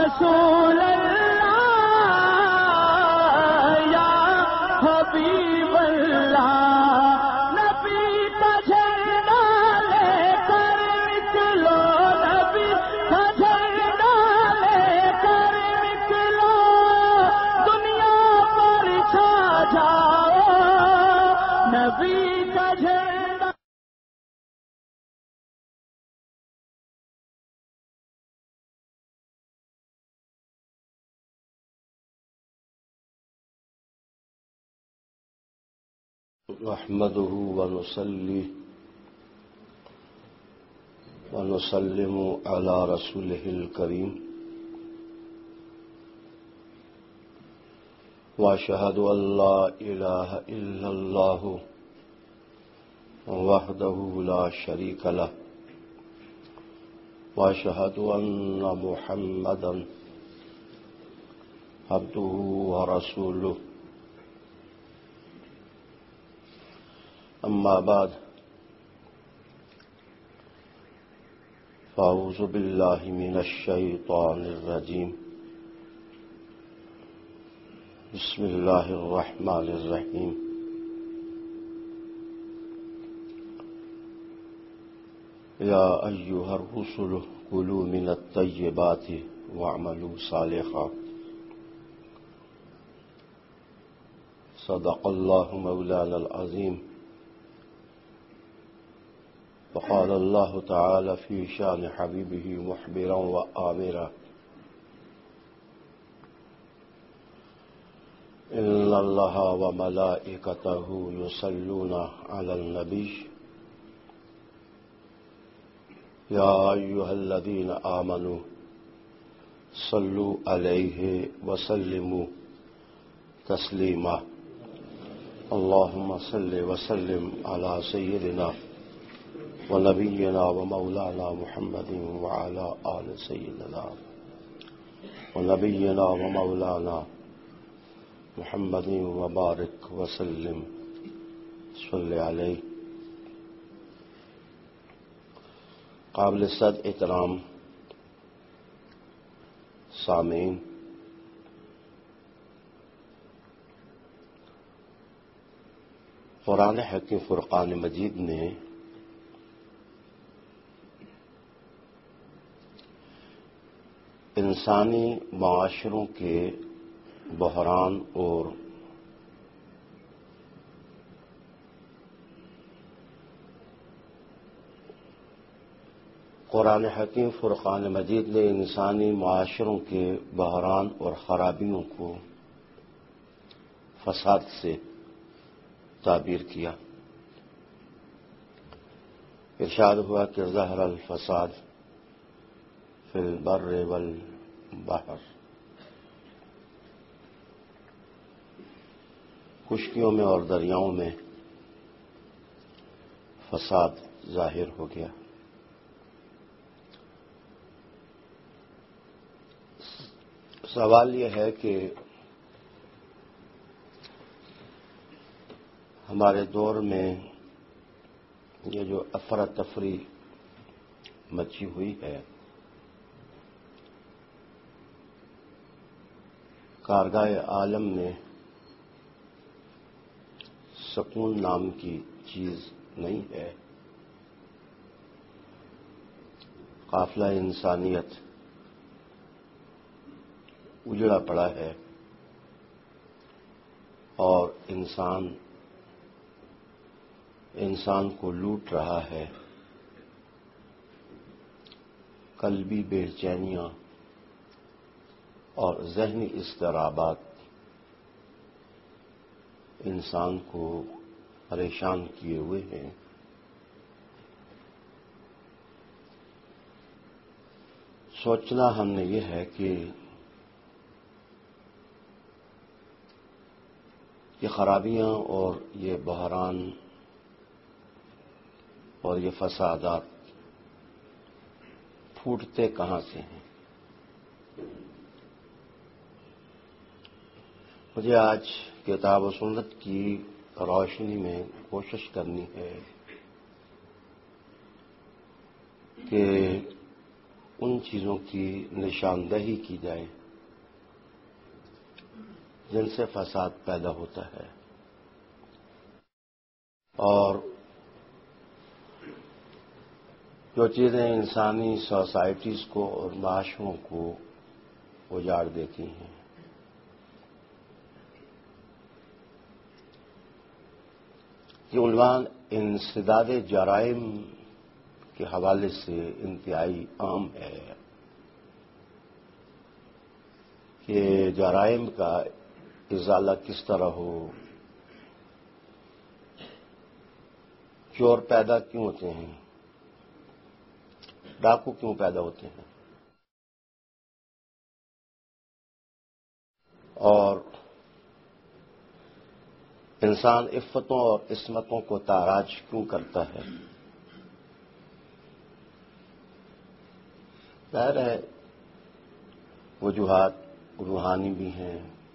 رسول اللہ یا حبیب اللہ، نبی کا جھنڈا لے کر نکلو، نبی کا جھنڈا لے کر نکلو، دنیا پر چھا جاؤ، نبی کا جھنڈا۔ نحمده ونصلي ونسلم على رسوله الكريم وأشهد أن لا إله إلا الله وحده لا شريك له وأشهد أن محمدا عبده ورسوله أما بعد فأعوذ بالله من الشيطان الرجيم بسم الله الرحمن الرحيم يا أيها الرسل كلوا من الطيبات واعملوا صالحا صدق الله مولانا العظيم وقال الله تعالى في شان حبيبه محبرا وآمرا إن الله وملائكته يصلون على النبي يا أيها الذين آمنوا صلوا عليه وسلموا تسليما اللهم صل وسلم على سيدنا ونبينا ومولانا محمد وعلى آل سيدنا ونبينا ومولانا محمد وبارك وسلم صل عليه۔ قابل صد احترام سامعین، قرآن حکیم فرقان مجید نے انسانی معاشروں کے بحران اور قرآن حکیم فرقان مجید نے انسانی معاشروں کے بحران اور خرابیوں کو فساد سے تعبیر کیا۔ ارشاد ہوا کہ ظہر الفساد فی البر والبحر، خشکیوں میں اور دریاؤں میں فساد ظاہر ہو گیا۔ سوال یہ ہے کہ ہمارے دور میں یہ جو افراتفری مچی ہوئی ہے، کارگاہ عالم میں سکون نام کی چیز نہیں ہے۔ قافلہ انسانیت اجڑا پڑا ہے اور انسان کو لوٹ رہا ہے۔ قلبی بے چینیاں اور ذہنی اضطرابات انسان کو پریشان کیے ہوئے ہیں۔ سوچنا ہم نے یہ ہے کہ یہ خرابیاں اور یہ بحران اور یہ فسادات پھوٹتے کہاں سے ہیں؟ مجھے آج کتاب و سنت کی روشنی میں کوشش کرنی ہے کہ ان چیزوں کی نشاندہی کی جائے جن سے فساد پیدا ہوتا ہے اور جو چیزیں انسانی سوسائٹیز کو اور معاشروں کو اجاڑ دیتی ہیں. یہ عنوان انسداد جرائم کے حوالے سے انتہائی عام ہے کہ جرائم کا ازالہ کس طرح ہو. چور پیدا کیوں ہوتے ہیں؟ ڈاکو کیوں پیدا ہوتے ہیں؟ اور انسان عفتوں اور عصمتوں کو تاراج کیوں کرتا ہے؟ ظاہر ہے وجوہات روحانی بھی ہیں،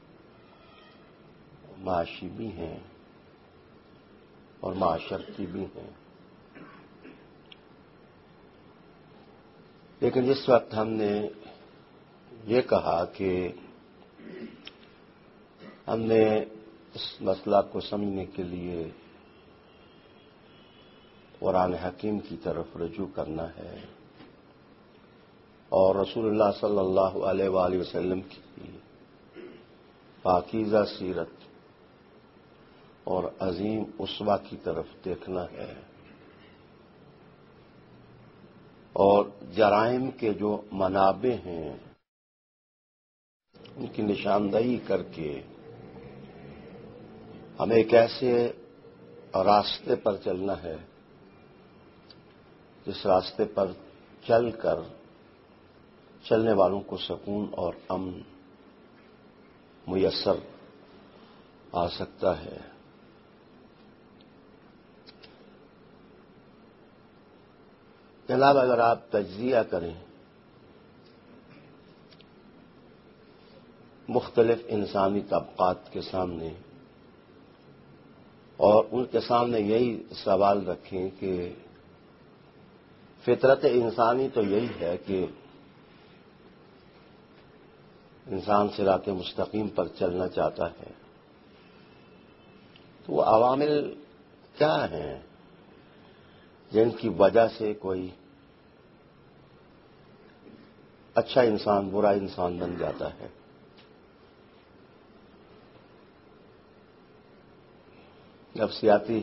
معاشی بھی ہیں اور معاشرتی بھی ہیں. لیکن جس وقت ہم نے یہ کہا کہ ہم نے اس مسئلہ کو سمجھنے کے لیے قرآن حکیم کی طرف رجوع کرنا ہے اور رسول اللہ صلی اللہ علیہ وآلہ وسلم کی پاکیزہ سیرت اور عظیم اسوہ کی طرف دیکھنا ہے اور جرائم کے جو منابع ہیں ان کی نشاندہی کر کے ہمیں ایک ایسے راستے پر چلنا ہے جس راستے پر چل کر چلنے والوں کو سکون اور امن میسر آ سکتا ہے. جناب اگر آپ تجزیہ کریں مختلف انسانی طبقات کے سامنے اور ان کے سامنے یہی سوال رکھیں کہ فطرت انسانی تو یہی ہے کہ انسان صراط مستقیم پر چلنا چاہتا ہے، تو وہ عوامل کیا ہیں جن کی وجہ سے کوئی اچھا انسان برا انسان بن جاتا ہے؟ نفسیاتی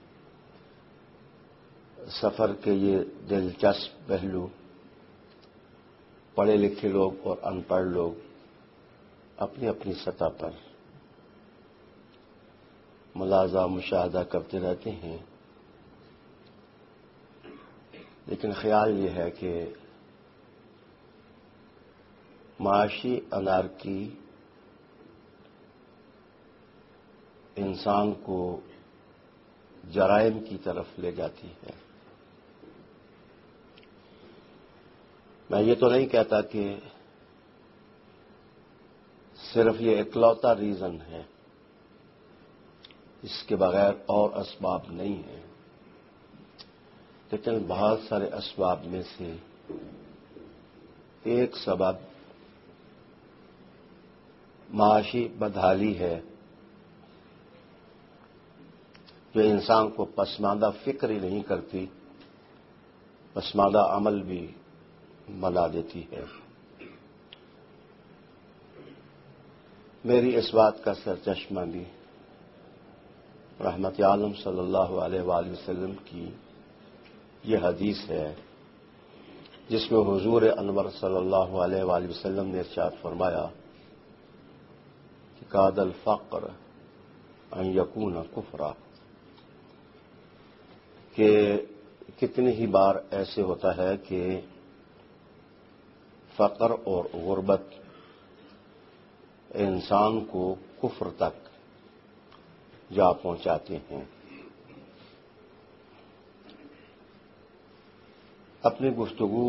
سفر کے یہ دلچسپ پہلو پڑھے لکھے لوگ اور ان پڑھ لوگ اپنی اپنی سطح پر ملاحظہ مشاہدہ کرتے رہتے ہیں، لیکن خیال یہ ہے کہ معاشی انارکی انسان کو جرائم کی طرف لے جاتی ہے. میں یہ تو نہیں کہتا کہ صرف یہ اکلوتا ریزن ہے، اس کے بغیر اور اسباب نہیں ہیں، لیکن بہت سارے اسباب میں سے ایک سبب معاشی بدحالی ہے جو انسان کو پسماندہ فکر ہی نہیں کرتی، پسماندہ عمل بھی بنا دیتی ہے. میری اس بات کا سرچشمہ بھی رحمت عالم صلی اللہ علیہ وآلہ وسلم کی یہ حدیث ہے جس میں حضور انور صلی اللہ علیہ وآلہ وسلم نے ارشاد فرمایا کہ کاد الفقر ان یکون کفرا، کہ کتنی ہی بار ایسے ہوتا ہے کہ فقر اور غربت انسان کو کفر تک جا پہنچاتے ہیں. اپنی گفتگو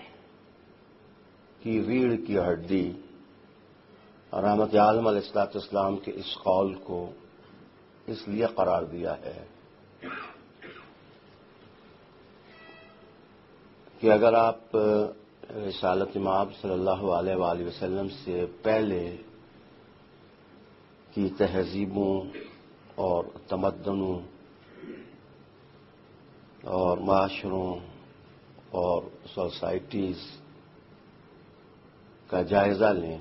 کی ریڑھ کی ہڈی رحمت عالم علیہ الصلوۃ والسلام کے اس قول کو اس لیے قرار دیا ہے کہ اگر آپ رسالت مآب صلی اللہ علیہ وآلہ وسلم سے پہلے کی تہذیبوں اور تمدنوں اور معاشروں اور سوسائٹیز کا جائزہ لیں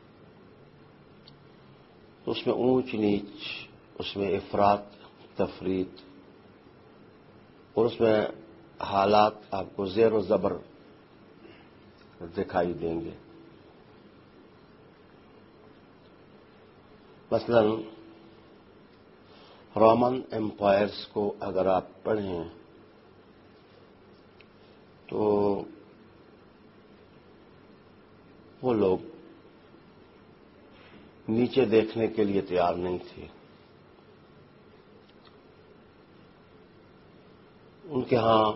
تو اس میں اونچ نیچ، اس میں افراط تفریط اور اس میں حالات آپ کو زیر و زبر دکھائی دیں گے۔ مثلا رومن امپائرز کو اگر آپ پڑھیں تو وہ لوگ نیچے دیکھنے کے لیے تیار نہیں تھے۔ ان کے ہاں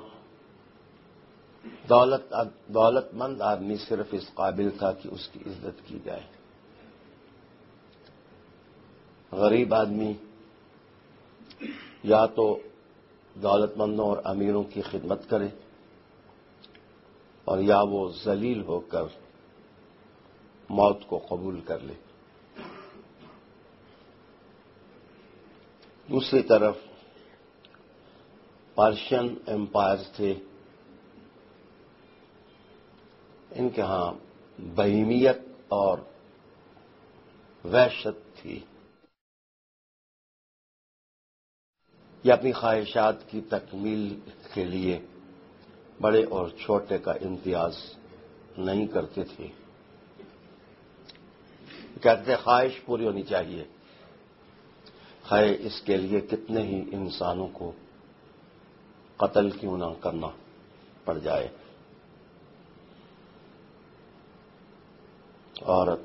دولت مند آدمی صرف اس قابل تھا کہ اس کی عزت کی جائے، غریب آدمی یا تو دولت مندوں اور امیروں کی خدمت کرے اور یا وہ ذلیل ہو کر موت کو قبول کر لے۔ دوسری طرف پرشین امپائرز تھے، ان کے ہاں بہیمیت اور وحشت تھی۔ یہ اپنی خواہشات کی تکمیل کے لیے بڑے اور چھوٹے کا امتیاز نہیں کرتے تھے۔ کہتے تھے خواہش پوری ہونی چاہیے، خواہ اس کے لیے کتنے ہی انسانوں کو قتل کیوں نہ کرنا پڑ جائے۔ عورت،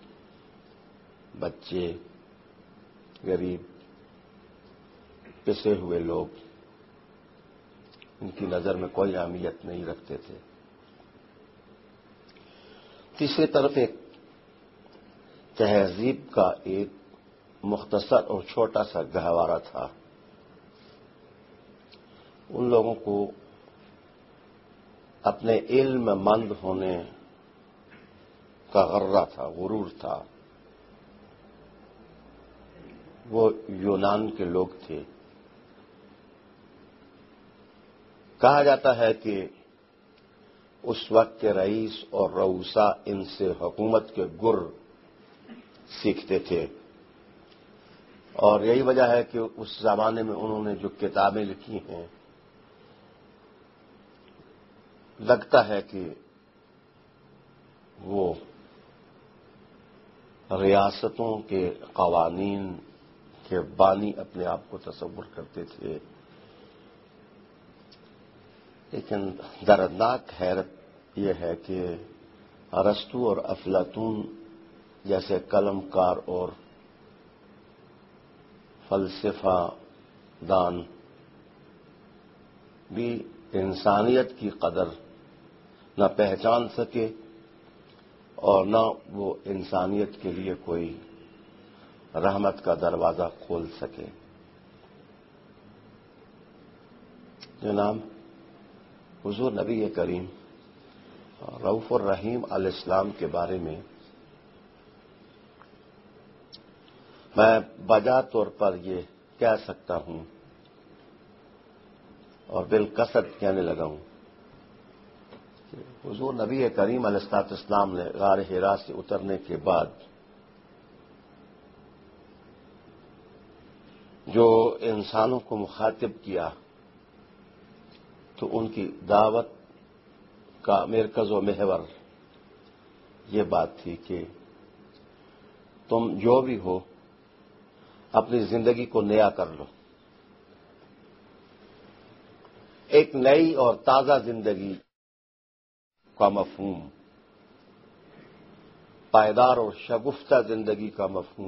بچے، غریب، پسے ہوئے لوگ ان کی نظر میں کوئی اہمیت نہیں رکھتے تھے۔ تیسری طرف ایک تہذیب کا ایک مختصر اور چھوٹا سا گہوارہ تھا۔ ان لوگوں کو اپنے علم مند ہونے کا غرہ تھا، غرور تھا۔ وہ یونان کے لوگ تھے۔ کہا جاتا ہے کہ اس وقت کے رئیس اور رؤسا ان سے حکومت کے گر سیکھتے تھے، اور یہی وجہ ہے کہ اس زمانے میں انہوں نے جو کتابیں لکھی ہیں لگتا ہے کہ وہ ریاستوں کے قوانین کے بانی اپنے آپ کو تصور کرتے تھے۔ لیکن دردناک حیرت یہ ہے کہ ارسطو اور افلاطون جیسے قلم کار اور فلسفہ دان بھی انسانیت کی قدر نہ پہچان سکے اور نہ وہ انسانیت کے لیے کوئی رحمت کا دروازہ کھول سکے۔ جناب حضور نبی کریم رؤوف الرحیم علیہ السلام کے بارے میں میں بجا طور پر یہ کہہ سکتا ہوں اور بالکثرت کہنے لگا ہوں کہ حضور نبی کریم علیہ السلام نے غار حرا سے اترنے کے بعد جو انسانوں کو مخاطب کیا تو ان کی دعوت کا مرکز و محور یہ بات تھی کہ تم جو بھی ہو اپنی زندگی کو نیا کر لو، ایک نئی اور تازہ زندگی کا مفہوم، پائیدار اور شگفتہ زندگی کا مفہوم،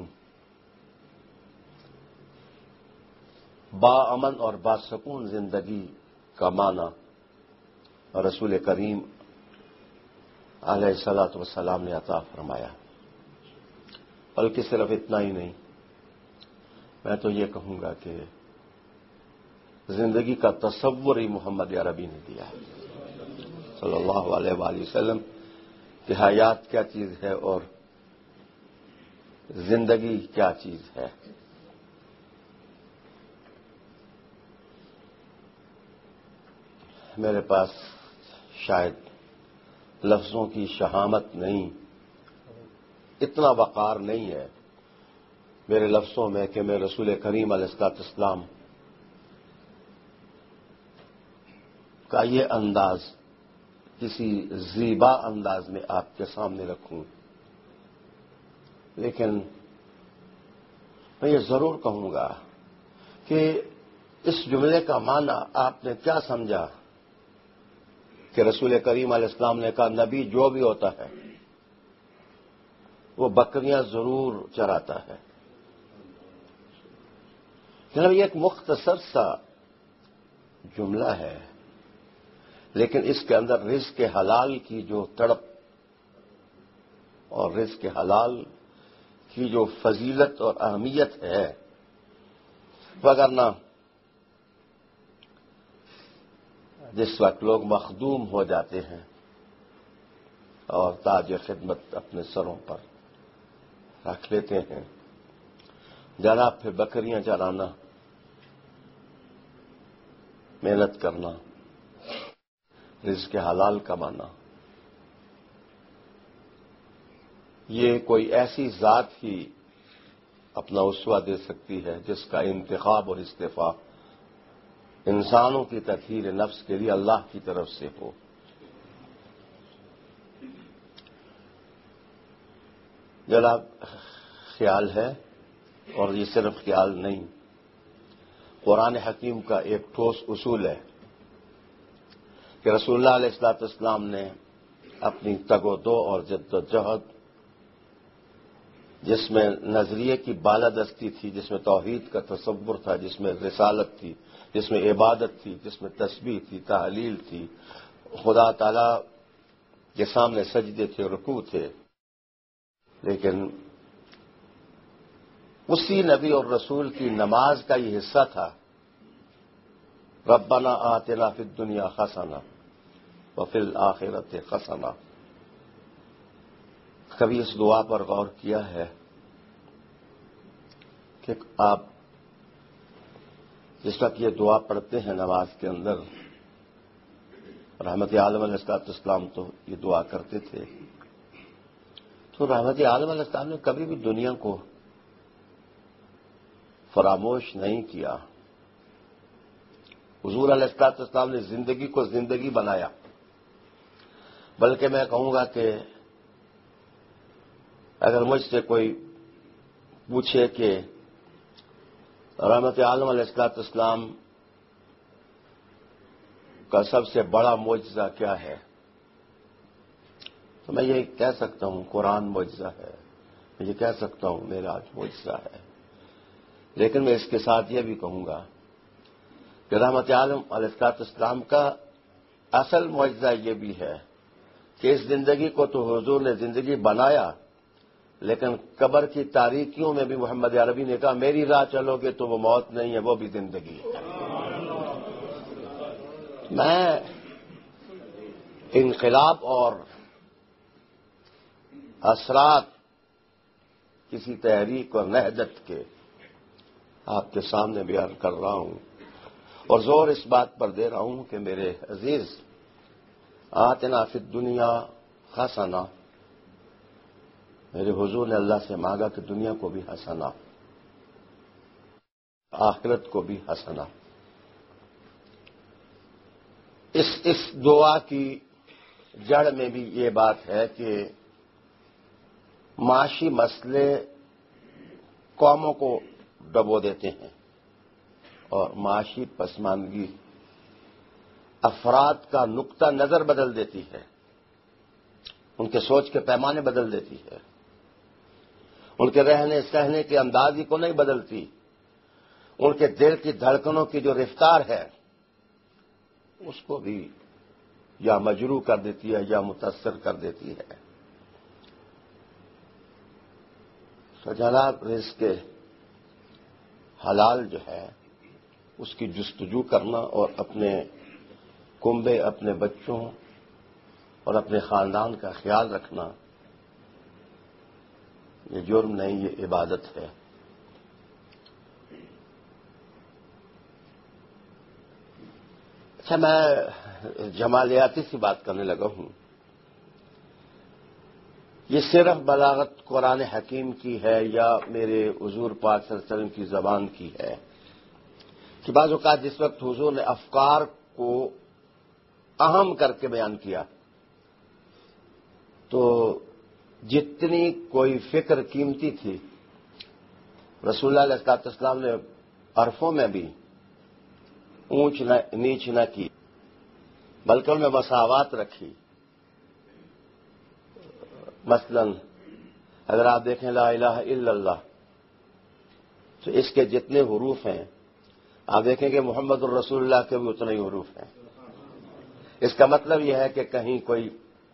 باامن اور باسکون زندگی کا معنی رسول کریم علیہ الصلوۃ والسلام نے عطا فرمایا۔ بلکہ صرف اتنا ہی نہیں، میں تو یہ کہوں گا کہ زندگی کا تصور ہی محمد عربی نے دیا ہے صلی اللہ علیہ وآلہ وسلم۔ کہ حیات کیا چیز ہے اور زندگی کیا چیز ہے. میرے پاس شاید لفظوں کی شہامت نہیں، اتنا وقار نہیں ہے میرے لفظوں میں کہ میں رسول کریم علیہ الصلوۃ والسلام کا یہ انداز کسی زیبا انداز میں آپ کے سامنے رکھوں. لیکن میں یہ ضرور کہوں گا کہ اس جملے کا معنی آپ نے کیا سمجھا کہ رسول کریم علیہ السلام نے کہا نبی جو بھی ہوتا ہے وہ بکریاں ضرور چراتا ہے. جناب یہ ایک مختصر سا جملہ ہے، لیکن اس کے اندر رزق حلال کی جو تڑپ اور رزق حلال کی جو فضیلت اور اہمیت ہے، وگرنہ جس وقت لوگ مخدوم ہو جاتے ہیں اور تاج خدمت اپنے سروں پر رکھ لیتے ہیں، جناب پھر بکریاں چرانا، محنت کرنا، رزق حلال کمانا، یہ کوئی ایسی ذات ہی اپنا اسوہ دے سکتی ہے جس کا انتخاب اور استعفاء انسانوں کی تطہیر نفس کے لیے اللہ کی طرف سے ہو. جناب خیال ہے، اور یہ صرف خیال نہیں، قرآن حکیم کا ایک ٹھوس اصول ہے کہ رسول اللہ علیہ الصلوۃ والسلام نے اپنی تگ و دو اور جد و جہد، جس میں نظریے کی بالادستی تھی، جس میں توحید کا تصور تھا، جس میں رسالت تھی، جس میں عبادت تھی، جس میں تسبیح تھی، تحلیل تھی، خدا تعالی کے سامنے سجدے تھے، رکوع تھے، لیکن اسی نبی اور رسول کی نماز کا یہ حصہ تھا ربنا آتنا فی الدنیا حسنہ وفی الآخرۃ حسنہ. کبھی اس دعا پر غور کیا ہے کہ آپ جس وقت یہ دعا پڑھتے ہیں نماز کے اندر، رحمت عالم علیہ الصلوۃ والسلام تو یہ دعا کرتے تھے، تو رحمت عالم علیہ السلام نے کبھی بھی دنیا کو فراموش نہیں کیا. حضور علیہ الصلوۃ والسلام نے زندگی کو زندگی بنایا. بلکہ میں کہوں گا کہ اگر مجھ سے کوئی پوچھے کہ رحمت عالم علیہ الصلوۃ والسلام کا سب سے بڑا معجزہ کیا ہے، تو میں یہ کہہ سکتا ہوں قرآن معجزہ ہے، میں یہ کہہ سکتا ہوں معراج معجزہ ہے. لیکن میں اس کے ساتھ یہ بھی کہوں گا کہ رحمت عالم علیہ الصلوۃ والسلام کا اصل معجزہ یہ بھی ہے کہ اس زندگی کو تو حضور نے زندگی بنایا، لیکن قبر کی تاریکیوں میں بھی محمد عربی نے کہا میری راہ چلو گے تو وہ موت نہیں ہے، وہ بھی زندگی ہے. میں انقلاب اور اثرات کسی تحریک اور نہضت کے آپ کے سامنے بیان کر رہا ہوں، اور زور اس بات پر دے رہا ہوں کہ میرے عزیز، آتنا فی الدنیا حسنہ، میرے حضور نے اللہ سے مانگا کہ دنیا کو بھی حسنہ، آخرت کو بھی حسنہ. اس دعا کی جڑ میں بھی یہ بات ہے کہ معاشی مسئلے قوموں کو ڈبو دیتے ہیں اور معاشی پسماندگی افراد کا نقطہ نظر بدل دیتی ہے، ان کے سوچ کے پیمانے بدل دیتی ہے، ان کے رہنے سہنے کے انداز ہی کو نہیں بدلتی، ان کے دل کی دھڑکنوں کی جو رفتار ہے اس کو بھی یا مجروح کر دیتی ہے یا متاثر کر دیتی ہے. تو جناب رزق حلال جو ہے اس کی جستجو کرنا اور اپنے کنبے، اپنے بچوں اور اپنے خاندان کا خیال رکھنا یہ جرم نہیں، یہ عبادت ہے۔ اچھا، میں جمالیاتی سی بات کرنے لگا ہوں۔ یہ صرف بلاغت قرآن حکیم کی ہے یا میرے حضور پاک صلی اللہ علیہ وسلم کی زبان کی ہے کہ بعض اوقات جس وقت حضور نے افکار کو اہم کر کے بیان کیا تو جتنی کوئی فکر قیمتی تھی رسول اللہ علیہ السلام نے عرفوں میں بھی اونچ نیچ نہ کی، بلکہ ان میں مساوات رکھی۔ مثلا اگر آپ دیکھیں لا الہ الا اللہ تو اس کے جتنے حروف ہیں آپ دیکھیں کہ محمد الرسول اللہ کے بھی اتنے ہی حروف ہیں۔ اس کا مطلب یہ ہے کہ کہیں کوئی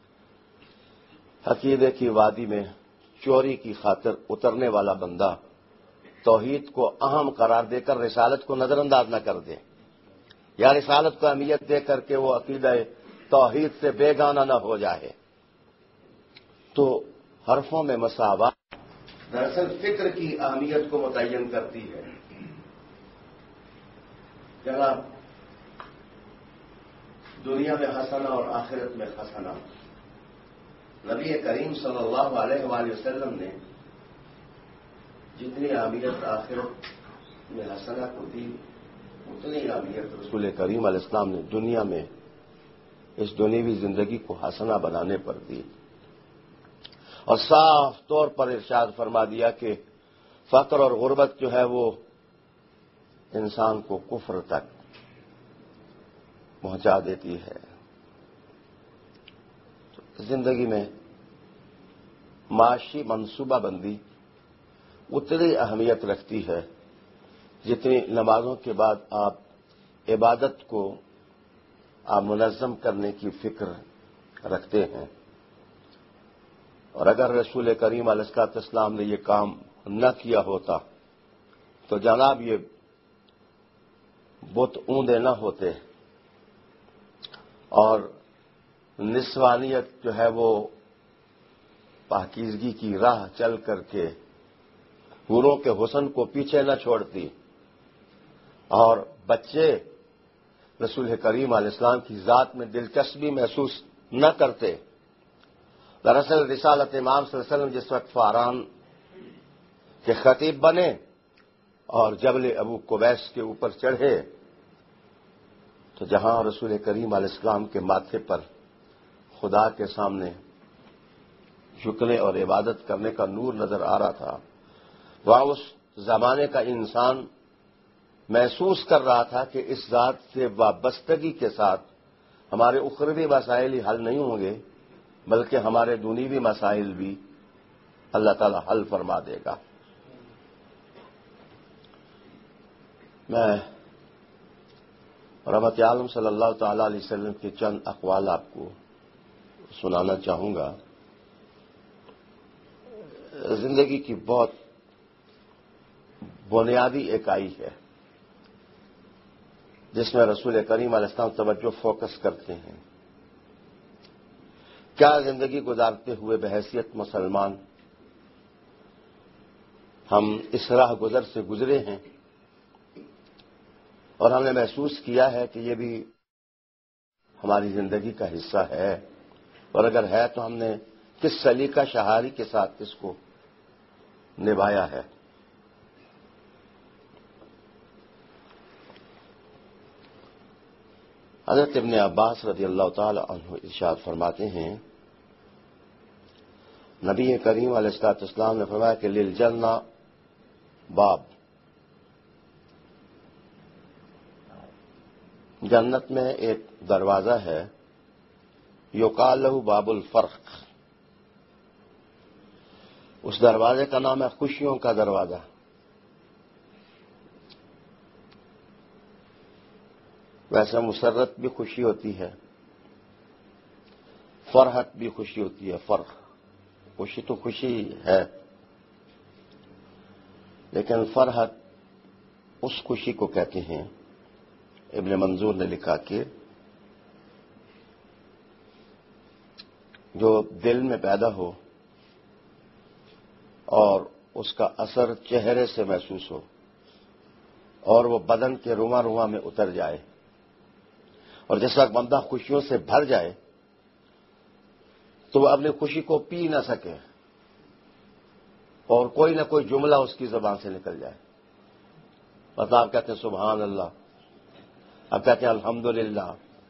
عقیدے کی وادی میں چوری کی خاطر اترنے والا بندہ توحید کو اہم قرار دے کر رسالت کو نظر انداز نہ کر دے، یا رسالت کو اہمیت دے کر کے وہ عقیدہ توحید سے بیگانہ نہ ہو جائے۔ تو حرفوں میں مساوات دراصل فکر کی اہمیت کو متعین کرتی ہے۔ جناب دنیا میں حسنہ اور آخرت میں حسنہ، نبی کریم صلی اللہ علیہ وآلہ وسلم نے جتنی اہمیت آخرت میں حسنہ کو دی اتنی اہمیت رسول کریم علیہ السلام نے دنیا میں اس دنیوی زندگی کو حسنہ بنانے پر دی، اور صاف طور پر ارشاد فرما دیا کہ فقر اور غربت جو ہے وہ انسان کو کفر تک پہنچا دیتی ہے۔ تو زندگی میں معاشی منصوبہ بندی اتنی اہمیت رکھتی ہے جتنی نمازوں کے بعد آپ عبادت کو آپ منظم کرنے کی فکر رکھتے ہیں۔ اور اگر رسول کریم علیہ السلام نے یہ کام نہ کیا ہوتا تو جناب یہ بت اوندے نہ ہوتے اور نسوانیت جو ہے وہ پاکیزگی کی راہ چل کر کے حوروں کے حسن کو پیچھے نہ چھوڑتی، اور بچے رسول کریم علیہ السلام کی ذات میں دلچسپی محسوس نہ کرتے۔ دراصل رسالت امام صلی اللہ علیہ وسلم جس وقت فاران کے خطیب بنے اور جبل ابو قبیس کے اوپر چڑھے تو جہاں رسول کریم علیہ السلام کے ماتھے پر خدا کے سامنے جھکنے اور عبادت کرنے کا نور نظر آ رہا تھا، وہاں اس زمانے کا انسان محسوس کر رہا تھا کہ اس ذات سے وابستگی کے ساتھ ہمارے اخروی مسائل ہی حل نہیں ہوں گے بلکہ ہمارے دنیوی مسائل بھی اللہ تعالی حل فرما دے گا۔ میں رحمت عالم صلی اللہ تعالی علیہ وسلم کے چند اقوال آپ کو سنانا چاہوں گا۔ زندگی کی بہت بنیادی اکائی ہے جس میں رسول کریم علیہ السلام توجہ فوکس کرتے ہیں۔ کیا زندگی گزارتے ہوئے بحیثیت مسلمان ہم اس راہ گزر سے گزرے ہیں اور ہم نے محسوس کیا ہے کہ یہ بھی ہماری زندگی کا حصہ ہے، اور اگر ہے تو ہم نے کس سلیقہ شعاری کے ساتھ اس کو نبھایا ہے۔ حضرت ابن عباس رضی اللہ تعالی عنہ ارشاد فرماتے ہیں نبی کریم علیہ السلام نے فرمایا کہ للجنہ باب، جنت میں ایک دروازہ ہے یقال لہ باب الفرق، اس دروازے کا نام ہے خوشیوں کا دروازہ۔ ویسے مسرت بھی خوشی ہوتی ہے، فرحت بھی خوشی ہوتی ہے۔ فرح خوشی تو خوشی ہے، لیکن فرحت اس خوشی کو کہتے ہیں، ابن منظور نے لکھا کہ جو دل میں پیدا ہو اور اس کا اثر چہرے سے محسوس ہو اور وہ بدن کے رواں رواں میں اتر جائے، اور جس وقت بندہ خوشیوں سے بھر جائے تو وہ اپنی خوشی کو پی نہ سکے اور کوئی نہ کوئی جملہ اس کی زبان سے نکل جائے. مطلب آپ کہتے ہیں سبحان اللہ، آپ کہتے ہیں الحمدللہ،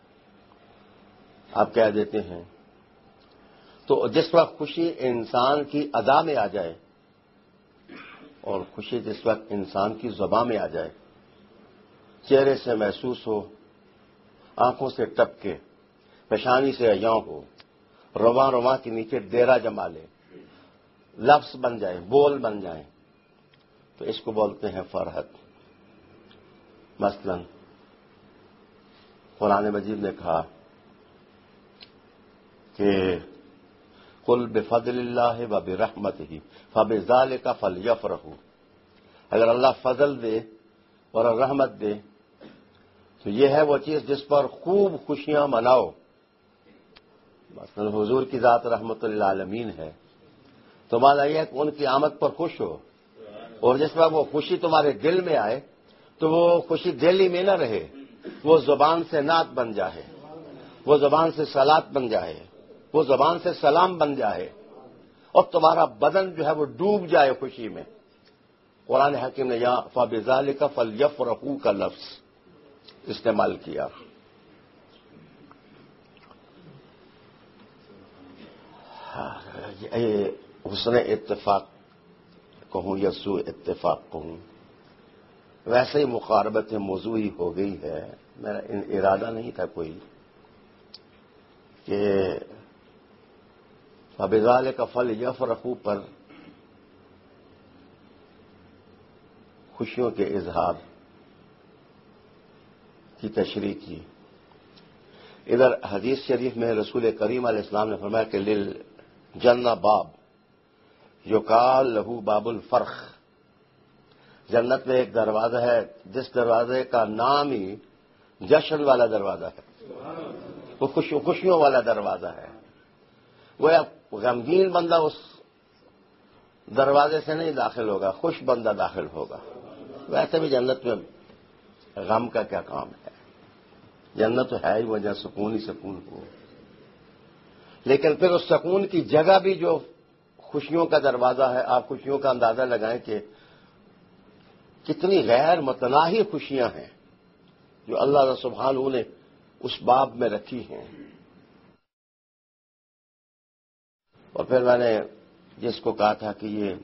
آپ کہہ دیتے ہیں. تو جس وقت خوشی انسان کی ادا میں آ جائے اور خوشی جس وقت انسان کی زبان میں آ جائے، چہرے سے محسوس ہو، آنکھوں سے ٹپکے، پیشانی سے عیاں ہو، رواں رواں کے نیچے ڈیرا جما لے، لفظ بن جائے، بول بن جائیں، تو اس کو بولتے ہیں فرحت. مثلا قرآن مجید نے کہا کہ قل بفضل اللہ وبرحمتہ فبذلک فلیفرحوا، اگر اللہ فضل دے اور رحمت دے تو یہ ہے وہ چیز جس پر خوب خوشیاں مناؤ. مثلا حضور کی ذات رحمت للعالمین ہے، تمہارا یہ ہے کہ ان کی آمد پر خوش ہو، اور جس وقت وہ خوشی تمہارے دل میں آئے تو وہ خوشی دل ہی میں نہ رہے، وہ زبان سے نعت بن جائے، وہ زبان سے صلات بن جائے، وہ زبان سے سلام بن جائے، اور تمہارا بدن جو ہے وہ ڈوب جائے خوشی میں. قرآن حکیم نے یہاں فبذلک فلیفرحوا کا لفظ استعمال کیا. حسن اتفاق کہوں یا سوء اتفاق کہوں، ویسے ہی مقاربت موضوع ہی ہو گئی ہے. میرا ارادہ نہیں تھا کوئی کہ فبذلک فلیفرحوا پر خوشیوں کے اظہار کی تشریح کی. ادھر حدیث شریف میں رسول کریم علیہ السلام نے فرمایا کہ للجنہ باب یقال لہ باب الفرخ، جنت میں ایک دروازہ ہے جس دروازے کا نام ہی جشن والا دروازہ ہے، وہ خوشیوں والا دروازہ ہے. وہ غمگین بندہ اس دروازے سے نہیں داخل ہوگا، خوش بندہ داخل ہوگا. ویسے بھی جنت میں غم کا کیا کام ہے، جنت تو ہے ہی وہ جہاں سکون ہی سکون ہو. لیکن پھر اس سکون کی جگہ بھی جو خوشیوں کا دروازہ ہے، آپ خوشیوں کا اندازہ لگائیں کہ کتنی غیر متناہی خوشیاں ہیں جو اللہ سبحانہ نے اس باب میں رکھی ہیں. اور پھر میں نے جس کو کہا تھا کہ یہ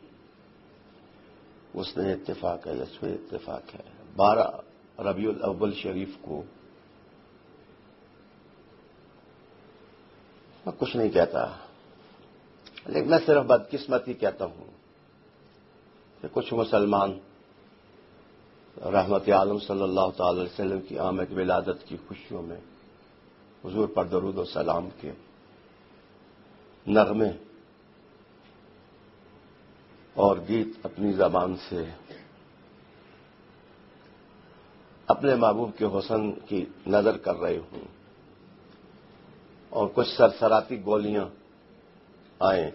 اس نے اتفاق ہے یا سوء اتفاق ہے، 12 ربیع الاول شریف کو میں کچھ نہیں کہتا، لیکن میں صرف بدقسمتی کہتا ہوں کہ کچھ مسلمان رحمت عالم صلی اللہ تعالی علیہ وسلم کی آمد ولادت کی خوشیوں میں حضور پر درود و سلام کے نغمے اور گیت اپنی زبان سے اپنے محبوب کے حسن کی نظر کر رہے ہوں، اور کچھ سرسراتی گولیاں آئیں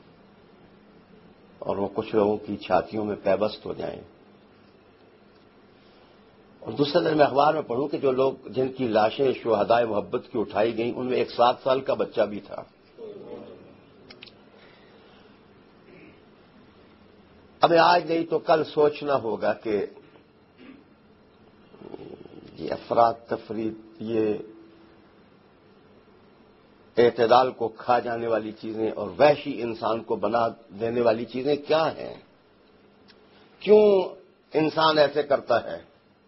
اور وہ کچھ لوگوں کی چھاتیوں میں پیوست ہو جائیں. اور دوسرے دن میں اخبار میں پڑھوں کہ جو لوگ جن کی لاشیں شہدائے محبت کی اٹھائی گئیں ان میں ایک 7 سال کا بچہ بھی تھا. اب آج نہیں تو کل سوچنا ہوگا کہ یہ افراد تفرید، یہ اعتدال کو کھا جانے والی چیزیں اور وحشی انسان کو بنا دینے والی چیزیں کیا ہیں؟ کیوں انسان ایسے کرتا ہے؟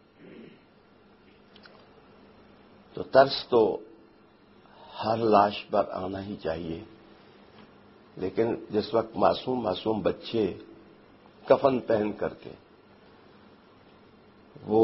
تو ترس تو ہر لاش پر آنا ہی چاہیے، لیکن جس وقت معصوم بچے کفن پہن کر کے وہ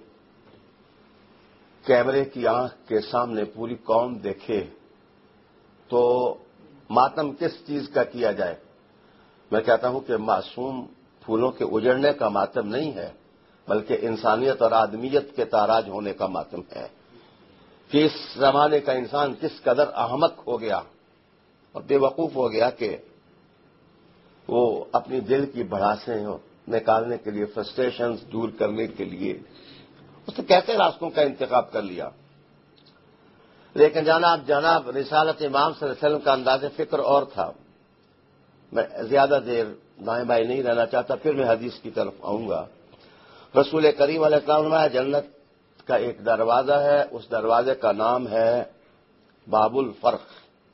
کیمرے کی آنکھ کے سامنے پوری قوم دیکھے تو ماتم کس چیز کا کیا جائے؟ میں کہتا ہوں کہ معصوم پھولوں کے اجڑنے کا ماتم نہیں ہے، بلکہ انسانیت اور آدمیت کے تاراج ہونے کا ماتم ہے کہ اس زمانے کا انسان کس قدر احمق ہو گیا اور بے وقوف ہو گیا کہ وہ اپنی دل کی بھڑاسیں نکالنے کے لیے، فرسٹریشنز دور کرنے کے لیے اس نے کیسے راستوں کا انتخاب کر لیا. لیکن جناب رسالت امام صلی اللہ علیہ وسلم کا انداز فکر اور تھا. میں زیادہ دیر دائیں بائیں نہیں رہنا چاہتا، پھر میں حدیث کی طرف آؤں گا. رسول کریم علیہ السلام نے جنت کا ایک دروازہ ہے، اس دروازے کا نام ہے باب الفرخ،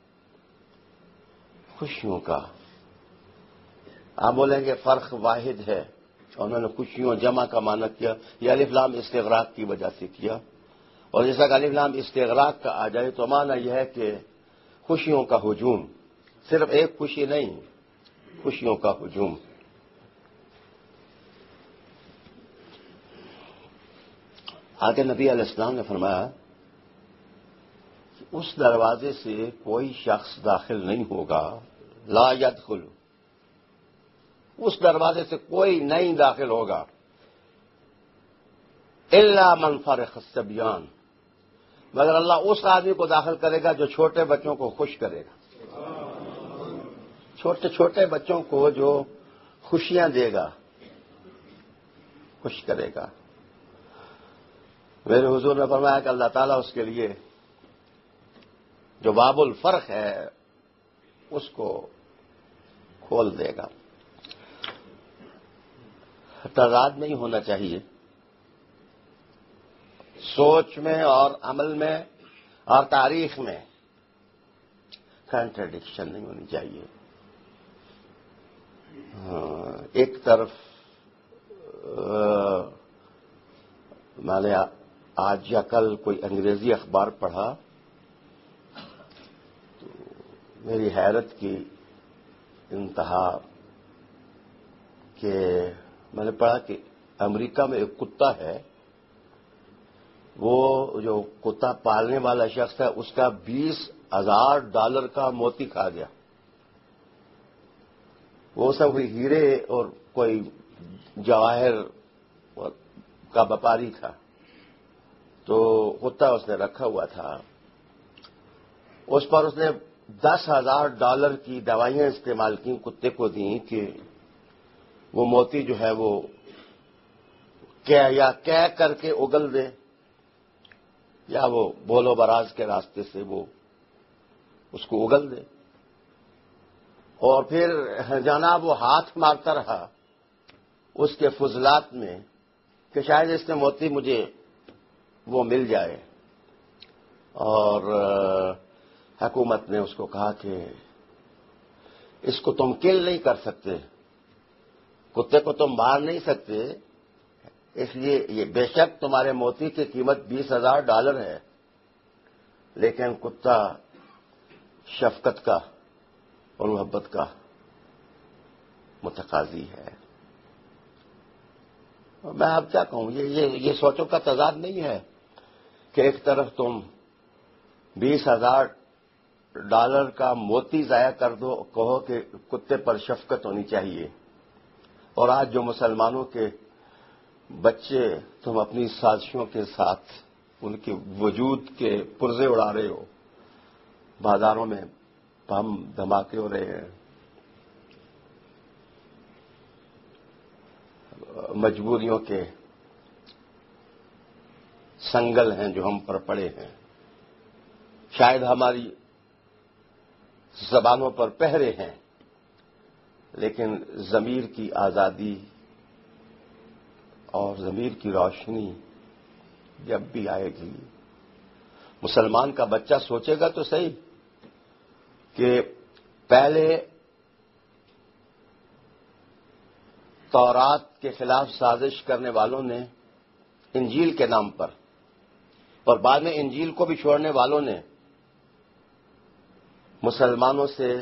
خوشیوں کا. آپ بولیں گے فرخ واحد ہے، اور انہوں نے خوشیوں جمع کا معنی کیا. یہ الف لام استغراق کی وجہ سے کیا، اور جیسا کہ الف لام استغراق کا آ جائے تو معنی یہ ہے کہ خوشیوں کا ہجوم، صرف ایک خوشی نہیں، خوشیوں کا ہجوم. آگے نبی علیہ السلام نے فرمایا کہ اس دروازے سے کوئی شخص داخل نہیں ہوگا، لا يدخل، اس دروازے سے کوئی نہیں داخل ہوگا، الا من فرخ الصبیان، مگر اللہ اس آدمی کو داخل کرے گا جو چھوٹے بچوں کو خوش کرے گا، چھوٹے چھوٹے بچوں کو جو خوشیاں دے گا، خوش کرے گا. میرے حضور نے فرمایا کہ اللہ تعالیٰ اس کے لیے جو باب الفرخ ہے اس کو کھول دے گا. تضاد نہیں ہونا چاہیے، سوچ میں اور عمل میں اور تاریخ میں کنٹراڈکشن نہیں ہونی چاہیے. ایک طرف میں نے آج یا کل کوئی انگریزی اخبار پڑھا تو میری حیرت کی انتہا کہ میں نے پڑھا کہ امریکہ میں ایک کتا ہے، وہ جو کتا پالنے والا شخص ہے اس کا $20,000 کا موتی کھا گیا. وہ سب ہیرے اور کوئی جواہر کا وپاری تھا، تو کتا اس نے رکھا ہوا تھا. اس پر اس نے $10,000 کی دوائیاں استعمال کی، کتے کو دیں کہ وہ موتی جو ہے وہ کہہ کر کے اگل دے، یا وہ بول و براز کے راستے سے وہ اس کو اگل دے. اور پھر جناب وہ ہاتھ مارتا رہا اس کے فضلات میں کہ شاید اس میں موتی مجھے وہ مل جائے. اور حکومت نے اس کو کہا کہ اس کو تم کل نہیں کر سکتے، کتے کو تم مار نہیں سکتے، اس لیے یہ بے شک تمہارے موتی کی قیمت $20,000 ہے، لیکن کتا شفقت کا اور محبت کا متقاضی ہے. میں اب کیا کہوں، یہ سوچوں کا تضاد نہیں ہے کہ ایک طرف تم $20,000 کا موتی ضائع کر دو، کہو کہ کتے پر شفقت ہونی چاہیے، اور آج جو مسلمانوں کے بچے تم اپنی سازشوں کے ساتھ ان کے وجود کے پرزے اڑا رہے ہو، بازاروں میں بم دھماکے ہو رہے ہیں، مجبوریوں کے سنگل ہیں جو ہم پر پڑے ہیں، شاید ہماری زبانوں پر پہرے ہیں، لیکن ضمیر کی آزادی اور ضمیر کی روشنی جب بھی آئے گی، مسلمان کا بچہ سوچے گا تو صحیح کہ پہلے تورات کے خلاف سازش کرنے والوں نے انجیل کے نام پر، اور بعد میں انجیل کو بھی چھوڑنے والوں نے مسلمانوں سے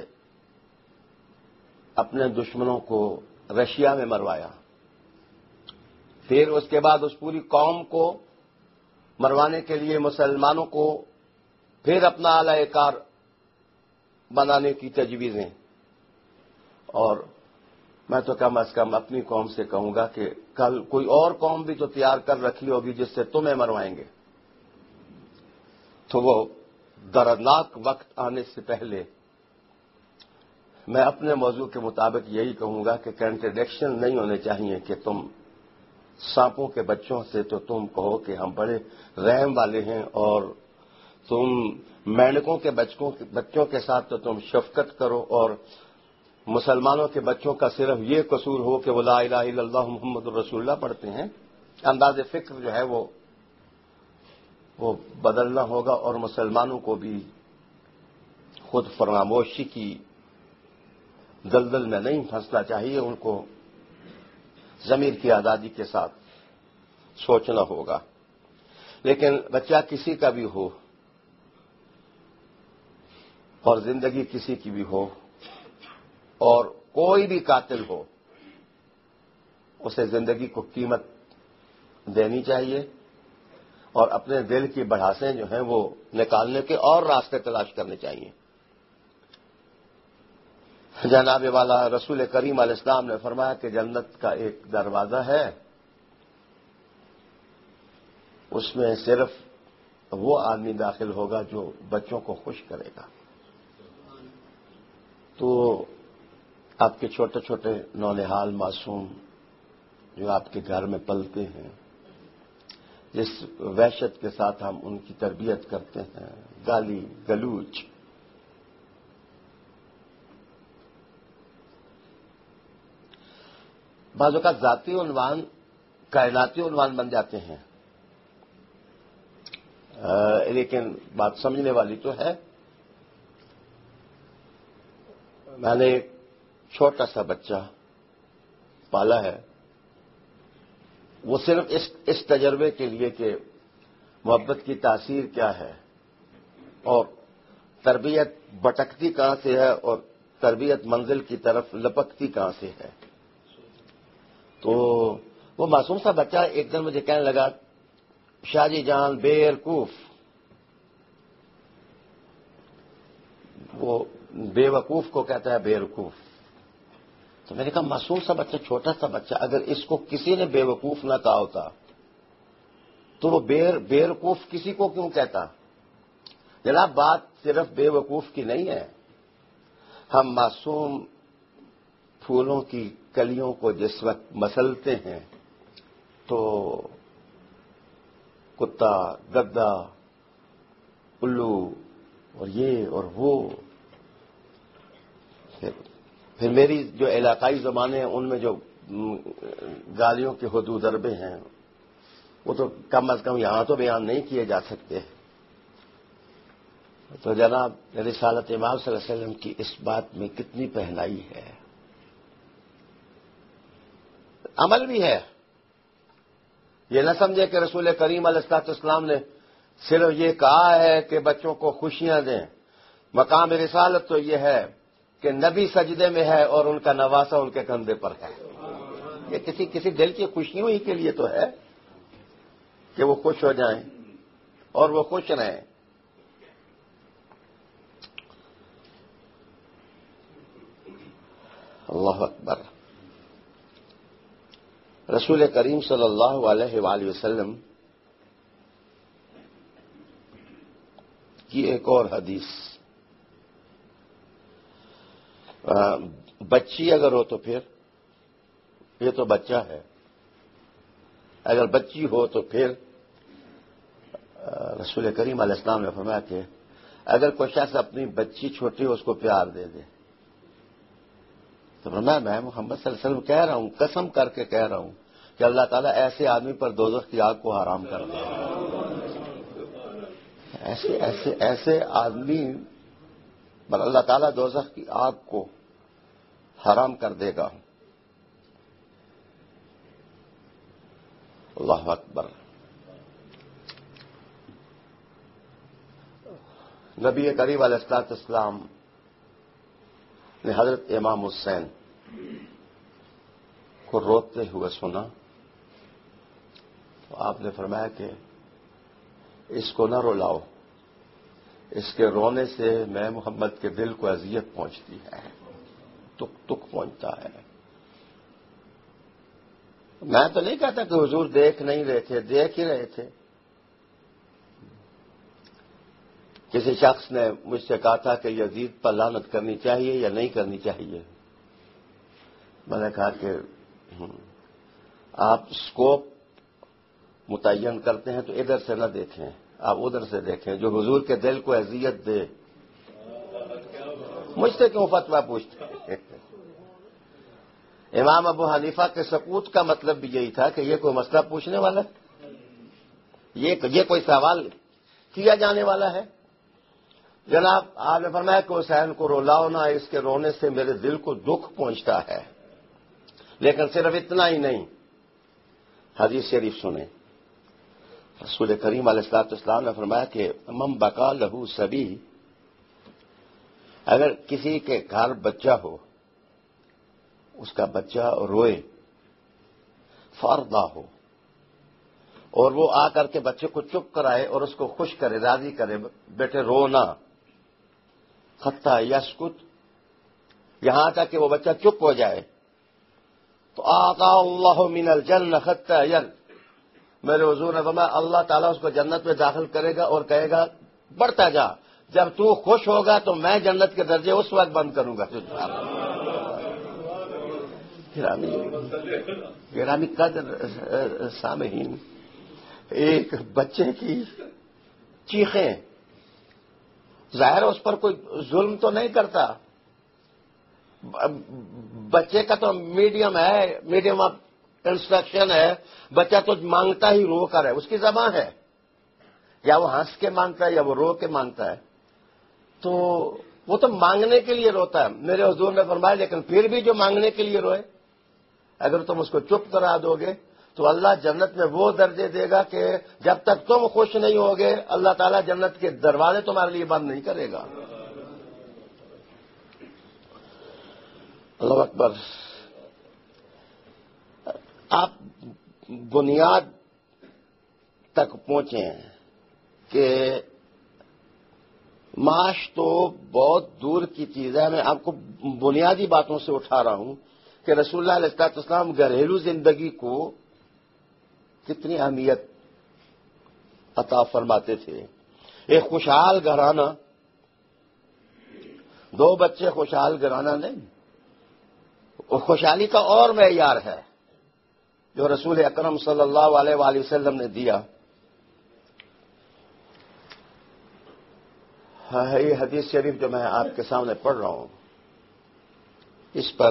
اپنے دشمنوں کو رشیا میں مروایا. پھر اس کے بعد اس پوری قوم کو مروانے کے لیے مسلمانوں کو پھر اپنا اعلی کار بنانے کی تجویزیں. اور میں تو کم از کم اپنی قوم سے کہوں گا کہ کل کوئی اور قوم بھی تو تیار کر رکھی ہوگی جس سے تمہیں مروائیں گے، تو وہ دردناک وقت آنے سے پہلے میں اپنے موضوع کے مطابق یہی کہوں گا کہ کنٹرڈکشن نہیں ہونے چاہیے کہ تم سانپوں کے بچوں سے تو تم کہو کہ ہم بڑے رحم والے ہیں، اور تم مینڈکوں کے بچوں کے ساتھ تو تم شفقت کرو، اور مسلمانوں کے بچوں کا صرف یہ قصور ہو کہ وہ لا الہ الا اللہ محمد الرسول اللہ پڑھتے ہیں۔ انداز فکر جو ہے وہ بدلنا ہوگا، اور مسلمانوں کو بھی خود فراموشی کی دلدل میں نہیں پھنسنا چاہیے، ان کو ضمیر کی آزادی کے ساتھ سوچنا ہوگا۔ لیکن بچہ کسی کا بھی ہو اور زندگی کسی کی بھی ہو اور کوئی بھی قاتل ہو، اسے زندگی کو قیمت دینی چاہیے اور اپنے دل کی بڑھاسیں جو ہیں وہ نکالنے کے اور راستے تلاش کرنے چاہیے۔ جناب والا رسول کریم علیہ السلام نے فرمایا کہ جنت کا ایک دروازہ ہے، اس میں صرف وہ آدمی داخل ہوگا جو بچوں کو خوش کرے گا۔ تو آپ کے چھوٹے چھوٹے نونہال معصوم جو آپ کے گھر میں پلتے ہیں، جس وحشت کے ساتھ ہم ان کی تربیت کرتے ہیں، گالی گلوچ، بعض اوقات ذاتی عنوان کائناتی عنوان بن جاتے ہیں، لیکن بات سمجھنے والی تو ہے۔ میں نے ایک چھوٹا سا بچہ پالا ہے، وہ صرف اس تجربے کے لیے کہ محبت کی تاثیر کیا ہے اور تربیت بٹکتی کہاں سے ہے اور تربیت منزل کی طرف لپکتی کہاں سے ہے۔ تو وہ معصوم سا بچہ ایک دن مجھے کہنے لگا، شاہ جی جان بیوقوف، وہ بے وقوف کو کہتا ہے بیوقوف۔ تو میں نے کہا معصوم سا بچہ، چھوٹا سا بچہ، اگر اس کو کسی نے بے وقوف نہ کہا ہوتا تو وہ بے وقوف کسی کو کیوں کہتا؟ جناب بات صرف بے وقوف کی نہیں ہے۔ ہم معصوم پھولوں کی کلیوں کو جس وقت مسلتے ہیں تو کتا، گدا، الو اور یہ اور وہ، پھر میری جو علاقائی زبانیں ہیں ان میں جو گالیوں کے حدود ضربے ہیں وہ تو کم از کم یہاں تو بیان نہیں کیے جا سکتے۔ تو جناب رسالت امام صلی اللہ علیہ وسلم کی اس بات میں کتنی پہنائی ہے، عمل بھی ہے۔ یہ نہ سمجھے کہ رسول کریم علیہ السلام نے صرف یہ کہا ہے کہ بچوں کو خوشیاں دیں، مقام رسالت تو یہ ہے کہ نبی سجدے میں ہے اور ان کا نواسہ ان کے کندھے پر ہے۔ یہ کسی دل کی خوشیوں ہی کے لیے تو ہے کہ وہ خوش ہو جائیں اور وہ خوش رہیں۔ اللہ اکبر۔ رسول کریم صلی اللہ علیہ وآلہ وسلم کی ایک اور حدیث، بچی اگر ہو تو پھر یہ تو بچہ ہے، اگر بچی ہو تو پھر رسول کریم علیہ السلام نے فرمایا کہ اگر کوئی شخص اپنی بچی چھوٹی ہو اس کو پیار دے دے تو فرمایا میں محمد صلی اللہ علیہ وسلم کہہ رہا ہوں، قسم کر کے کہہ رہا ہوں کہ اللہ تعالیٰ ایسے آدمی پر دوزخ کی آگ کو حرام کر دے گا۔ ایسے آدمی پر اللہ تعالیٰ دوزخ کی آگ کو حرام کر دے گا۔ اللہ اکبر۔ نبی کریم علیہ السلام نے حضرت امام حسین کو روتے ہوئے سنا تو آپ نے فرمایا کہ اس کو نہ رلاؤ، اس کے رونے سے میں محمد کے دل کو اذیت پہنچتی ہے، تک پہنچتا ہے۔ میں تو نہیں کہتا کہ حضور دیکھ نہیں رہے تھے، دیکھ ہی رہے تھے، کسی شخص نے مجھ سے کہا تھا کہ یزید پر لعنت کرنی چاہیے یا نہیں کرنی چاہیے. میں نے کہا کہ آپ اسکوپ متعین کرتے ہیں تو ادھر سے نہ دیکھیں، آپ ادھر سے دیکھیں جو حضور کے دل کو اذیت دے. مجھ سے کیوں فتویٰ پوچھتے ہیں؟ امام ابو حنیفہ کے سکوت کا مطلب بھی یہی تھا کہ یہ کوئی مسئلہ پوچھنے والا ہے، یہ کوئی سوال کیا جانے والا ہے. جناب آپ نے فرمایا کہ حسین کو رلاؤ نہ، اس کے رونے سے میرے دل کو دکھ پہنچتا ہے. لیکن صرف اتنا ہی نہیں، حدیث شریف سنیں. رسول کریم علیہ الصلوۃ والسلام نے فرمایا کہ من بقا لہو سبی، اگر کسی کے گھر بچہ ہو، اس کا بچہ روئے، فارضا ہو، اور وہ آ کر کے بچے کو چپ کرائے اور اس کو خوش کرے، راضی کرے، بیٹے رونا، حتی یسکت، یہاں تک کہ وہ بچہ چپ ہو جائے، تو آقا اللہ من الجنہ حتی ین، میرے حضور نے فرمایا اللہ تعالیٰ اس کو جنت میں داخل کرے گا اور کہے گا بڑھتا جا، جب تو خوش ہوگا تو میں جنت کے درجے اس وقت بند کروں گا. گرامی قدر سامعین، ایک بچے کی چیخیں، ظاہر اس پر کوئی ظلم تو نہیں کرتا، بچے کا تو میڈیم آف انسٹرکشن ہے، بچہ تو مانگتا ہی رو کر ہے، اس کی زبان ہے، یا وہ ہنس کے مانگتا ہے یا وہ رو کے مانگتا ہے، تو وہ تو مانگنے کے لیے روتا ہے. میرے حضور نے فرمایا لیکن پھر بھی جو مانگنے کے لیے روئے، اگر تم اس کو چپ کرا دو گے تو اللہ جنت میں وہ درجے دے گا کہ جب تک تم خوش نہیں ہوگے اللہ تعالیٰ جنت کے دروازے تمہارے لیے بند نہیں کرے گا. اللہ اکبر. آپ بنیاد تک پہنچیں کہ معاش تو بہت دور کی چیز ہے، میں آپ کو بنیادی باتوں سے اٹھا رہا ہوں کہ رسول اللہ علیہ السلام گھریلو زندگی کو کتنی اہمیت عطا فرماتے تھے. ایک خوشحال گھرانہ، دو بچے خوشحال گھرانہ نہیں، خوشحالی کا اور معیار ہے جو رسول اکرم صلی اللہ علیہ وآلہ وسلم نے دیا. یہ حدیث شریف جو میں آپ کے سامنے پڑھ رہا ہوں، اس پر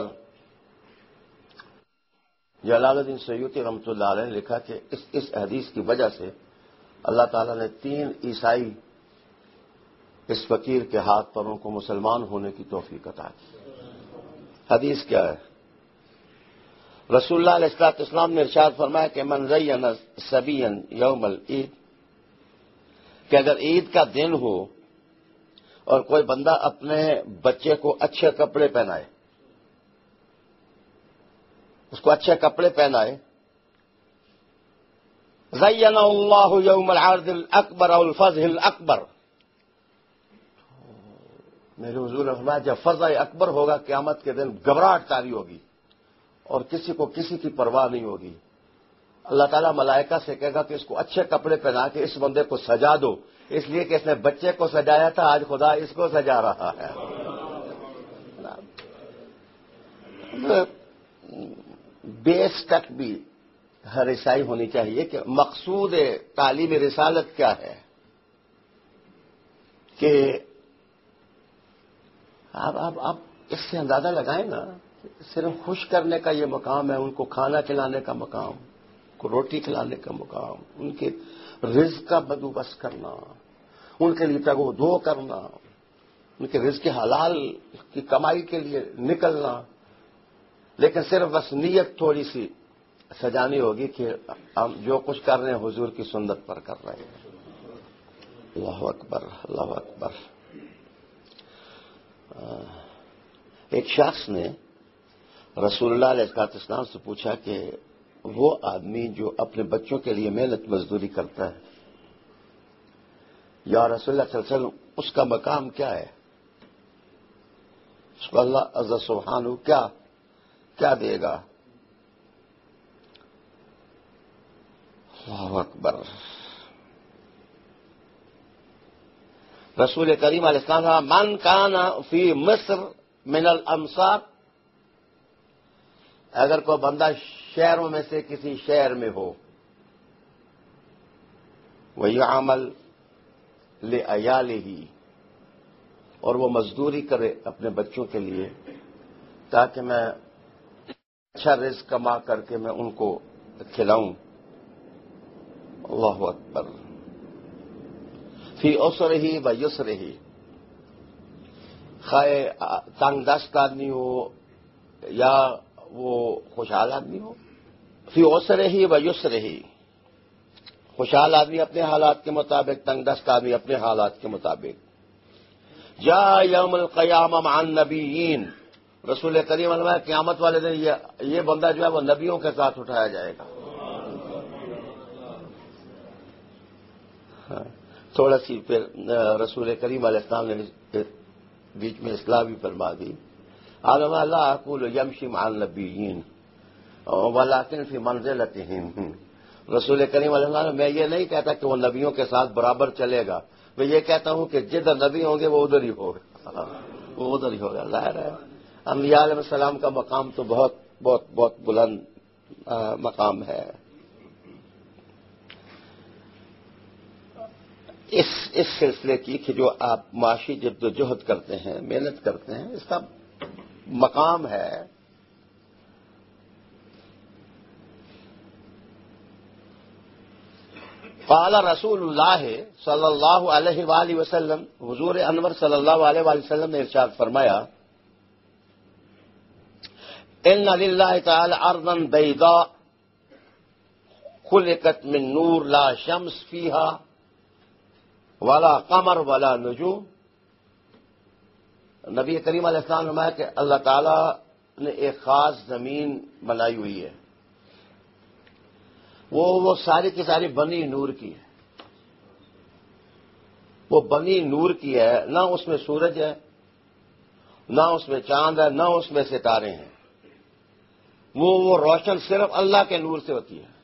جلال الدین سیوطی رحمۃ اللہ علیہ نے لکھا کہ اس حدیث کی وجہ سے اللہ تعالیٰ نے 3 عیسائی اس فقیر کے ہاتھ پروں کو مسلمان ہونے کی توفیق عطا کی. حدیث کیا ہے؟ رسول اللہ علیہ السلام نے ارشاد فرمایا کہ من زین صبیا یوم العید، کہ اگر عید کا دن ہو اور کوئی بندہ اپنے بچے کو اچھے کپڑے پہنائے، اس کو اچھے کپڑے پہنائے، زین اللہ یوم العرض الاکبر او الفضح الاکبر، میرے حضور نے فرمایا جب فضح اکبر ہوگا قیامت کے دن گھبراہٹ طاری ہوگی اور کسی کو کسی کی پرواہ نہیں ہوگی. اللہ تعالیٰ ملائکہ سے کہے گا کہ اس کو اچھے کپڑے پہنا کے اس بندے کو سجا دو، اس لیے کہ اس نے بچے کو سجایا تھا، آج خدا اس کو سجا رہا ہے. بیس تک بھی ہر عیسائی ہونی چاہیے کہ مقصود تعلیم رسالت کیا ہے، کہ آپ اس سے اندازہ لگائیں نا، صرف خوش کرنے کا یہ مقام ہے، ان کو کھانا کھلانے کا مقام، ان کو روٹی کھلانے کا مقام، ان کے رزق کا بندوبست کرنا، ان کے لیے تگ و دو کرنا، ان کے رزق حلال کی کمائی کے لیے نکلنا. لیکن صرف بس نیت تھوڑی سی سجانی ہوگی کہ ہم جو کچھ کر رہے ہیں حضور کی سنت پر کر رہے ہیں. اللہ اکبر، اللہ اکبر. ایک شخص نے رسول اللہ علیہ السلام سے پوچھا کہ وہ آدمی جو اپنے بچوں کے لیے محنت مزدوری کرتا ہے، یا رسول اللہ صلی اللہ علیہ وسلم اس کا مقام کیا ہے؟ اس کو اللہ عز سبحانہ کیا دے گا؟ اللہ اکبر. رسول کریم علیہ السلام من کان فی مصر من الامصار، اگر کوئی بندہ شہروں میں سے کسی شہر میں ہو، وَيَعْمَلْ لِعَيَالِهِ، اور وہ مزدوری کرے اپنے بچوں کے لیے تاکہ میں اچھا رزق کما کر کے میں ان کو کھلاؤں، اللہ اکبر، فی عسرہ و یسرہ، خواہ تنگ دست آدمی ہو یا وہ خوشحال آدمی ہو، فی عسرہ و یسرہ، خوشحال آدمی اپنے حالات کے مطابق، تنگ دست آدمی اپنے حالات کے مطابق۔ جاء یوم القیامہ مع النبیین، رسول کریم علیہ وسلم قیامت والے دن یہ بندہ جو ہے وہ نبیوں کے ساتھ اٹھایا جائے گا۔ تھوڑا سی پھر رسول کریم علیہ السلام نے بیچ میں اصلاح بھی فرما دی، عالم لا اقول یمشی مع النبیین ولکن فی منزلتہم، رسول کریم علیہ السلام میں یہ نہیں کہتا کہ وہ نبیوں کے ساتھ برابر چلے گا، میں یہ کہتا ہوں کہ جدھر نبی ہوں گے وہ ادھر ہی ہوگا، وہ ادھر ہی ہوگا۔ ظاہر ہے انبیاء علیہ السلام کا مقام تو بہت بہت بہت بلند مقام ہے۔ اس سلسلے کی کہ جو آپ معاشی جد و جہد کرتے ہیں، محنت کرتے ہیں، اس کا مقام ہے۔ قال رسول اللہ صلی اللہ علیہ وآلہ وسلم، حضور انور صلی اللہ علیہ وآلہ وسلم نے ارشاد فرمایا، ان للہ تعالی ارضا بیضاء خلقت من نور لا شمس فیہا ولا قمر ولا نجوم، نبی کریم علیہ السلام نے فرمایا کہ اللہ تعالی نے ایک خاص زمین بنائی ہوئی ہے، وہ ساری کی ساری بنی نور کی ہے، وہ بنی نور کی ہے، نہ اس میں سورج ہے، نہ اس میں چاند ہے، نہ اس میں ستارے ہیں، وہ روشن صرف اللہ کے نور سے ہوتی ہے،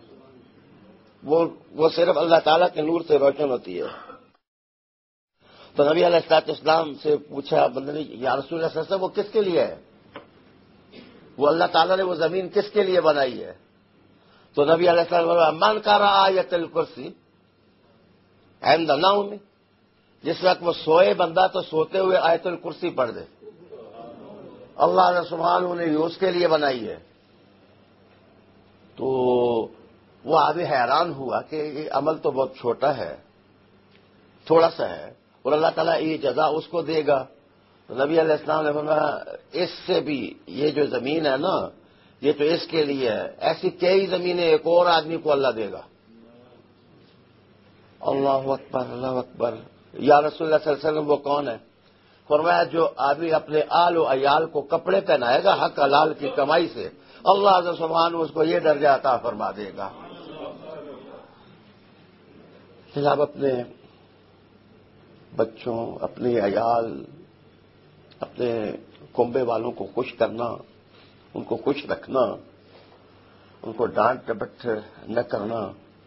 وہ صرف اللہ تعالیٰ کے نور سے روشن ہوتی ہے۔ تو نبی علیہ السلام سے پوچھا بندے نے، یا رسول اللہ صلی اللہ علیہ وسلم وہ کس کے لیے ہے؟ وہ اللہ تعالیٰ نے وہ زمین کس کے لیے بنائی ہے؟ تو نبی علیہ السلام من قرأ آیت الکرسی عند نوم، جس وقت وہ سوئے بندہ تو سوتے ہوئے آیت الکرسی پڑھ دے، اللہ سبحانہ نے اس کے لیے بنائی ہے۔ تو وہ آدمی حیران ہوا کہ یہ عمل تو بہت چھوٹا ہے، تھوڑا سا ہے، اور اللہ تعالیٰ یہ جزا اس کو دے گا۔ تو نبی علیہ السلام نے فرمایا اس سے بھی یہ جو زمین ہے نا، یہ تو اس کے لیے ہے، ایسی کئی زمینیں ایک اور آدمی کو اللہ دے گا۔ اللہ اکبر، اللہ اکبر، یا رسول اللہ صلی اللہ علیہ وسلم وہ کون ہے؟ فرمایا جو آدمی اپنے آل و عیال کو کپڑے پہنائے گا حق حلال کی کمائی سے، اللہ سبحانہ اس کو یہ درجہ عطا فرما دے گا۔ پھر آپ اپنے بچوں، اپنے عیال، اپنے کنبے والوں کو خوش کرنا، ان کو خوش رکھنا، ان کو ڈانٹ ڈپٹ نہ کرنا،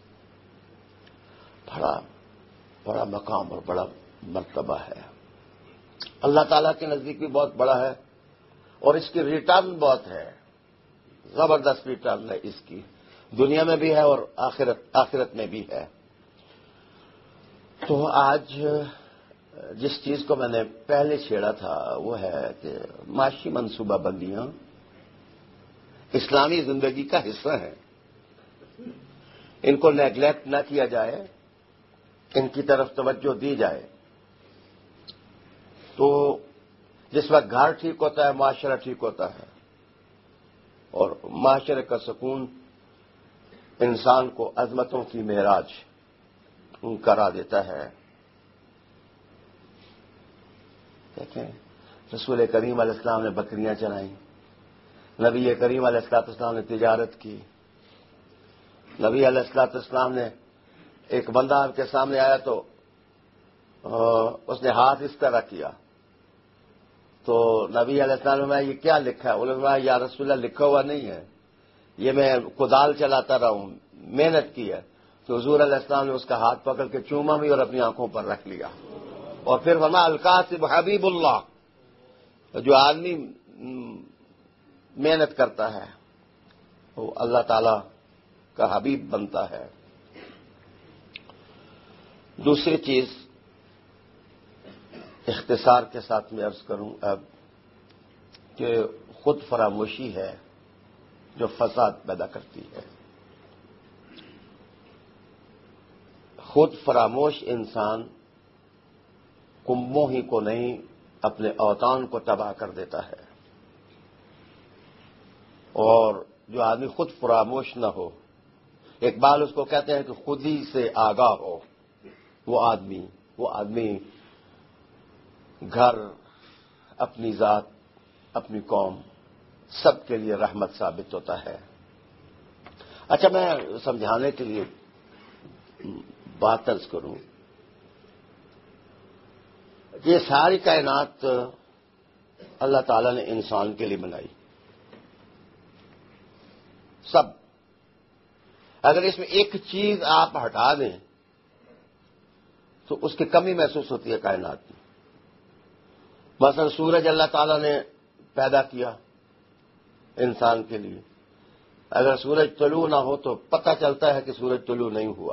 بڑا مقام اور بڑا مرتبہ ہے، اللہ تعالیٰ کے نزدیک بھی بہت بڑا ہے، اور اس کی ریٹرن بہت ہے، زبردست ریٹرن ہے اس کی، دنیا میں بھی ہے اور آخرت میں بھی ہے۔ تو آج جس چیز کو میں نے پہلے چھیڑا تھا وہ ہے کہ معاشی منصوبہ بندیاں اسلامی زندگی کا حصہ ہیں، ان کو نیگلیکٹ نہ کیا جائے، ان کی طرف توجہ دی جائے۔ تو جس وقت گھر ٹھیک ہوتا ہے معاشرہ ٹھیک ہوتا ہے، اور معاشرے کا سکون انسان کو عظمتوں کی معراج کرا دیتا ہے۔ دیکھیں رسول کریم علیہ السلام نے بکریاں چرائیں، نبی کریم علیہ السلام نے تجارت کی، نبی علیہ السلام نے ایک بندہ آپ کے سامنے آیا تو اس نے ہاتھ اس طرح کیا، تو نبی علیہ السلام نے یہ کیا لکھا ہے؟ انہوں نے یا رسول اللہ لکھا ہوا نہیں ہے، یہ میں کدال چلاتا رہا ہوں، محنت کی ہے۔ تو حضور علیہ السلام نے اس کا ہاتھ پکڑ کے چوما بھی اور اپنی آنکھوں پر رکھ لیا، اور پھر فرمایا القاسم حبیب اللہ، جو آدمی محنت کرتا ہے وہ اللہ تعالی کا حبیب بنتا ہے۔ دوسری چیز اختصار کے ساتھ میں عرض کروں اب کہ خود فراموشی ہے جو فساد پیدا کرتی ہے۔ خود فراموش انسان کنبوں ہی کو نہیں اپنے اوطان کو تباہ کر دیتا ہے، اور جو آدمی خود فراموش نہ ہو، اقبال اس کو کہتے ہیں کہ خود ہی سے آگاہ ہو، وہ آدمی گھر، اپنی ذات، اپنی قوم، سب کے لیے رحمت ثابت ہوتا ہے۔ اچھا، میں سمجھانے کے لیے بات عرض کروں، یہ ساری کائنات اللہ تعالی نے انسان کے لیے بنائی، سب۔ اگر اس میں ایک چیز آپ ہٹا دیں تو اس کی کمی محسوس ہوتی ہے کائنات میں۔ مثلا سورج اللہ تعالیٰ نے پیدا کیا انسان کے لیے، اگر سورج طلوع نہ ہو تو پتہ چلتا ہے کہ سورج طلوع نہیں ہوا۔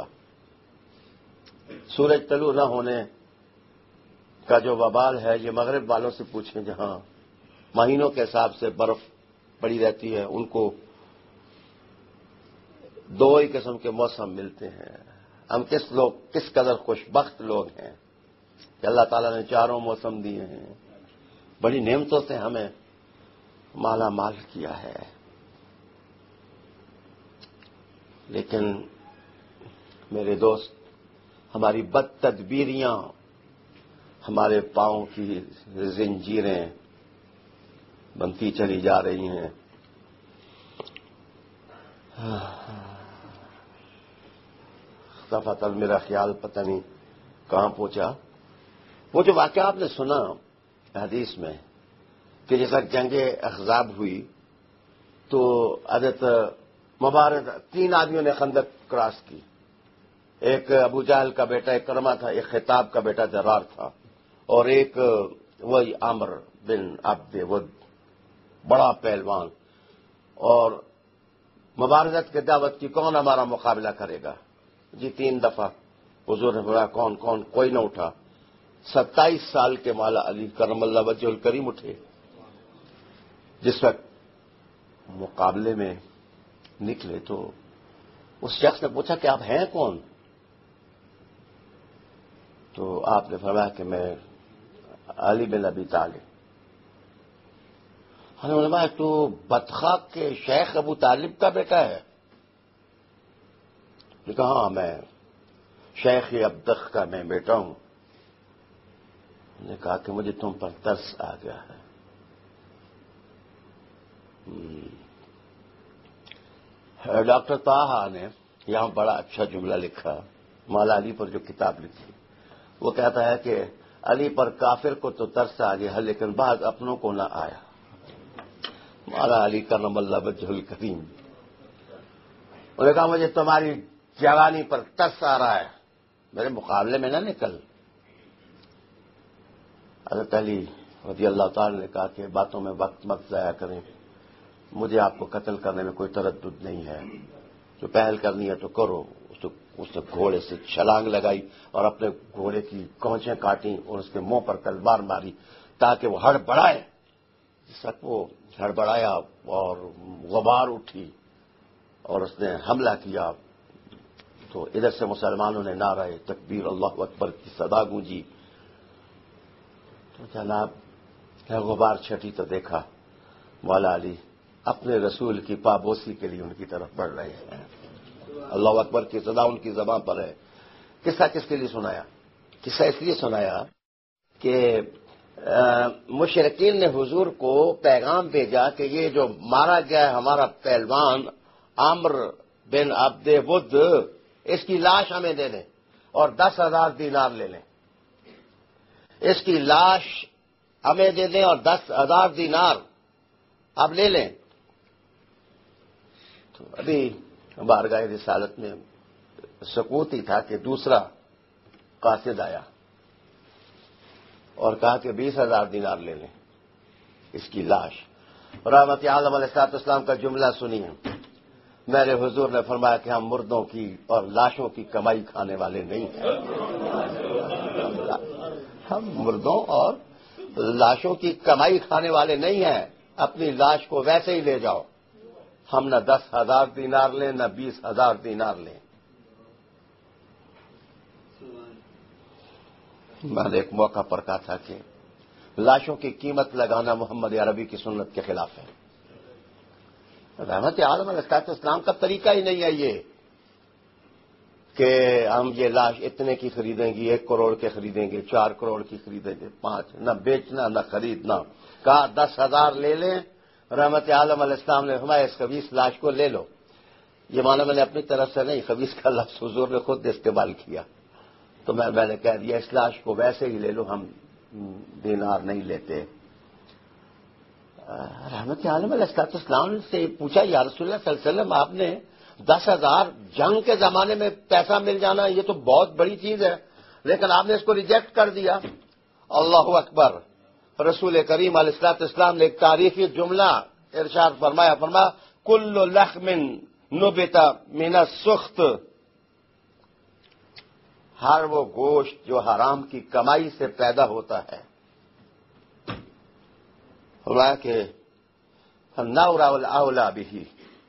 سورج طلوع نہ ہونے کا جو وبال ہے یہ مغرب والوں سے پوچھیں، جہاں مہینوں کے حساب سے برف پڑی رہتی ہے، ان کو دو ہی قسم کے موسم ملتے ہیں۔ ہم کس قدر خوش بخت لوگ ہیں کہ اللہ تعالیٰ نے چاروں موسم دیے ہیں، بڑی نعمتوں سے ہمیں مالا مال کیا ہے۔ لیکن میرے دوست، ہماری بد تدبیریاں ہمارے پاؤں کی زنجیریں بنتی چلی جا رہی ہیں۔ دفعتاً میرا خیال پتہ نہیں کہاں پہنچا، وہ جو واقعہ آپ نے سنا حدیث میں کہ جیسا جنگ احزاب ہوئی تو حضرت مبارز 3 آدمیوں نے خندق کراس کی، ایک ابو جہل کا بیٹا اکرمہ تھا، ایک خطاب کا بیٹا درار تھا، اور ایک وہی عامر بن عبد ود، بڑا پہلوان۔ اور مبارزت کی دعوت کی، کون ہمارا مقابلہ کرے گا؟ جی 3 دفعہ حضور نے بولا کون کون، کوئی نہ اٹھا۔ 27 سال کے مولا علی کرم اللہ وجہ الکریم اٹھے۔ جس وقت مقابلے میں نکلے تو اس شخص نے پوچھا کہ آپ ہیں کون؟ تو آپ نے فرمایا کہ میں علی بن ابی طالب۔ ہم نے فرمایا تو بدخاک کے شیخ ابو طالب کا بیٹا ہے؟ نے کہا ہاں، میں شیخ ابدخ کا میں بیٹا ہوں۔ نے کہا کہ مجھے تم پر ترس آ گیا ہے۔ ڈاکٹر طاہا نے یہاں بڑا اچھا جملہ لکھا، مولا علی پر جو کتاب لکھی، وہ کہتا ہے کہ علی پر کافر کو تو ترس آ گیا لیکن بعض اپنوں کو نہ آیا۔ مولا علی کرم اللہ وجہ الکریم، انہوں نے کہا مجھے تمہاری جوانی پر ترس آ رہا ہے، میرے مقابلے میں نہ نکل۔ حضرت علی رضی اللہ تعالی نے کہا کہ باتوں میں وقت مت ضائع کریں، مجھے آپ کو قتل کرنے میں کوئی تردد نہیں ہے، جو پہل کرنی ہے تو کرو۔ اس نے گھوڑے سے چھلانگ لگائی اور اپنے گھوڑے کی کونچیں کاٹیں اور اس کے منہ پر تلوار ماری تاکہ وہ ہڑبڑائے۔ جس وقت وہ ہڑبڑایا اور غبار اٹھی اور اس نے حملہ کیا تو ادھر سے مسلمانوں نے نعرہ تکبیر اللہ اکبر کی صدا گونجی۔ تو جناب غبار چھٹی تو دیکھا مولا علی اپنے رسول کی پابوسی کے لیے ان کی طرف بڑھ رہے ہیں۔ اللہ اکبر کی صدا ان کی زبان پر ہے۔ قصہ کس کے لیے سنایا؟ قصہ اس لیے سنایا کہ مشرکین نے حضور کو پیغام بھیجا کہ یہ جو مارا گیا ہے ہمارا پہلوان عامر بن عبد ود، اس کی لاش ہمیں دے دیں اور 10,000 دینار لے لیں۔ اس کی لاش ہمیں دے دیں اور 10,000 دینار آپ لے لیں۔ تو ابھی بارگاہ رسالت میں سکوت ہی تھا کہ دوسرا قاصد آیا اور کہا کہ 20,000 دینار لے لیں اس کی لاش۔ رحمت عالم علیہ السلام کا جملہ سنیے، میرے حضور نے فرمایا کہ ہم مردوں کی اور لاشوں کی کمائی کھانے والے نہیں ہیں، ہم مردوں اور لاشوں کی کمائی کھانے والے نہیں ہیں، اپنی لاش کو ویسے ہی لے جاؤ، ہم نہ 10,000 دینار لیں نہ 20,000 دینار لیں۔ میں نے ایک موقع پر کہا تھا کہ لاشوں کی قیمت لگانا محمد عربی کی سنت کے خلاف ہے۔ رحمت عالم علیہ السلام کا طریقہ ہی نہیں ہے یہ کہ ہم یہ لاش اتنے کی خریدیں گے، 1 کروڑ کے خریدیں گے، 4 کروڑ کی خریدیں گے، 5، نہ بیچنا نہ خریدنا۔ کہا 10,000 لے لیں، رحمت عالم علیہ السلام نے فرمایا اس خبیث لاش کو لے لو۔ یہ مانا میں نے اپنی طرف سے نہیں، خبیث کا لفظ حضور نے خود استعمال کیا، تو میں نے کہہ دیا اس لاش کو ویسے ہی لے لو، ہم دینار نہیں لیتے۔ رحمت عالم علیہ السلام سے پوچھا یا رسول اللہ صلی اللہ علیہ وسلم، آپ نے 10,000 جنگ کے زمانے میں پیسہ مل جانا یہ تو بہت بڑی چیز ہے، لیکن آپ نے اس کو ریجیکٹ کر دیا۔ اللہ اکبر۔ رسول کریم علیہ السلام نے ایک تاریخی جملہ ارشاد فرمایا، کل لحم نبت من السخط، ہر وہ گوشت جو حرام کی کمائی سے پیدا ہوتا ہے، فرمایا کہ النار اولی بہ،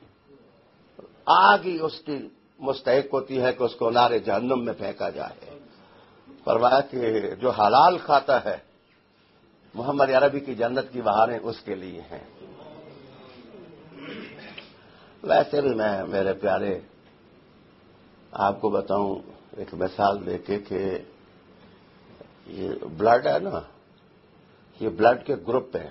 آگ ہی اس کی مستحق ہوتی ہے کہ اس کو نار جہنم میں پھینکا جائے۔ فرمایا کہ جو حلال کھاتا ہے محمد عربی کی جنت کی بہاریں اس کے لیے ہیں۔ ویسے بھی میں میرے پیارے آپ کو بتاؤں ایک مثال دے کے کہ یہ بلڈ ہے نا، یہ بلڈ کے گروپ ہیں،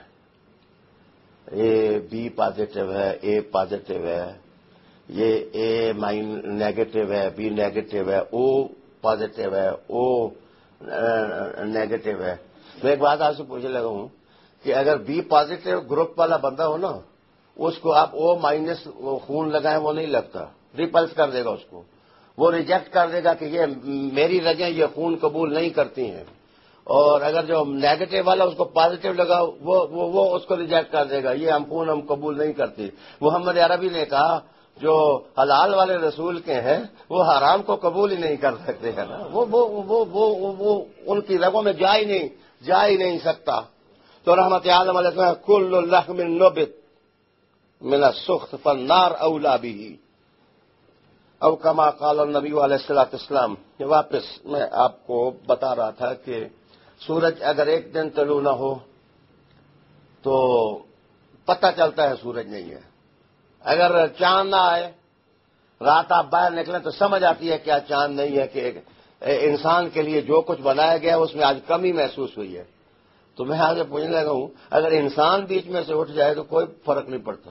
اے بی پازیٹو ہے، اے پازیٹو ہے، یہ اے نیگیٹو ہے، بی نیگیٹو ہے، او پازیٹو ہے، او نیگیٹو ہے۔ میں ایک بات آپ سے پوچھنے لگا ہوں کہ اگر بی پازیٹو گروپ والا بندہ ہو نا، اس کو آپ او مائنس خون لگائیں وہ نہیں لگتا، ریپلس کر دے گا اس کو، وہ ریجیکٹ کر دے گا کہ یہ میری رگیں یہ خون قبول نہیں کرتی ہیں۔ اور اگر جو نیگیٹو والا اس کو پازیٹو لگا وہ اس کو ریجیکٹ کر دے گا، یہ خون ہم قبول نہیں کرتی۔ محمد عربی نے کہا جو حلال والے رسول کے ہیں وہ حرام کو قبول ہی نہیں کر سکتے ہیں نا، وہ ان کی رگوں میں جا ہی نہیں سکتا۔ تو رحمت عالم علیہ السلام کل لحم نبت من السخط فالنار اولی بہ، او کما قال النبی علیہ الصلوۃ والسلام۔ واپس میں آپ کو بتا رہا تھا کہ سورج اگر ایک دن طلوع نہ ہو تو پتہ چلتا ہے سورج نہیں ہے، اگر چاند نہ آئے رات آپ باہر نکلیں تو سمجھ آتی ہے کیا چاند نہیں ہے، کہ انسان کے لیے جو کچھ بنایا گیا اس میں آج کمی محسوس ہوئی ہے۔ تو میں آگے پوچھنے لگا ہوں اگر انسان بیچ میں سے اٹھ جائے تو کوئی فرق نہیں پڑتا،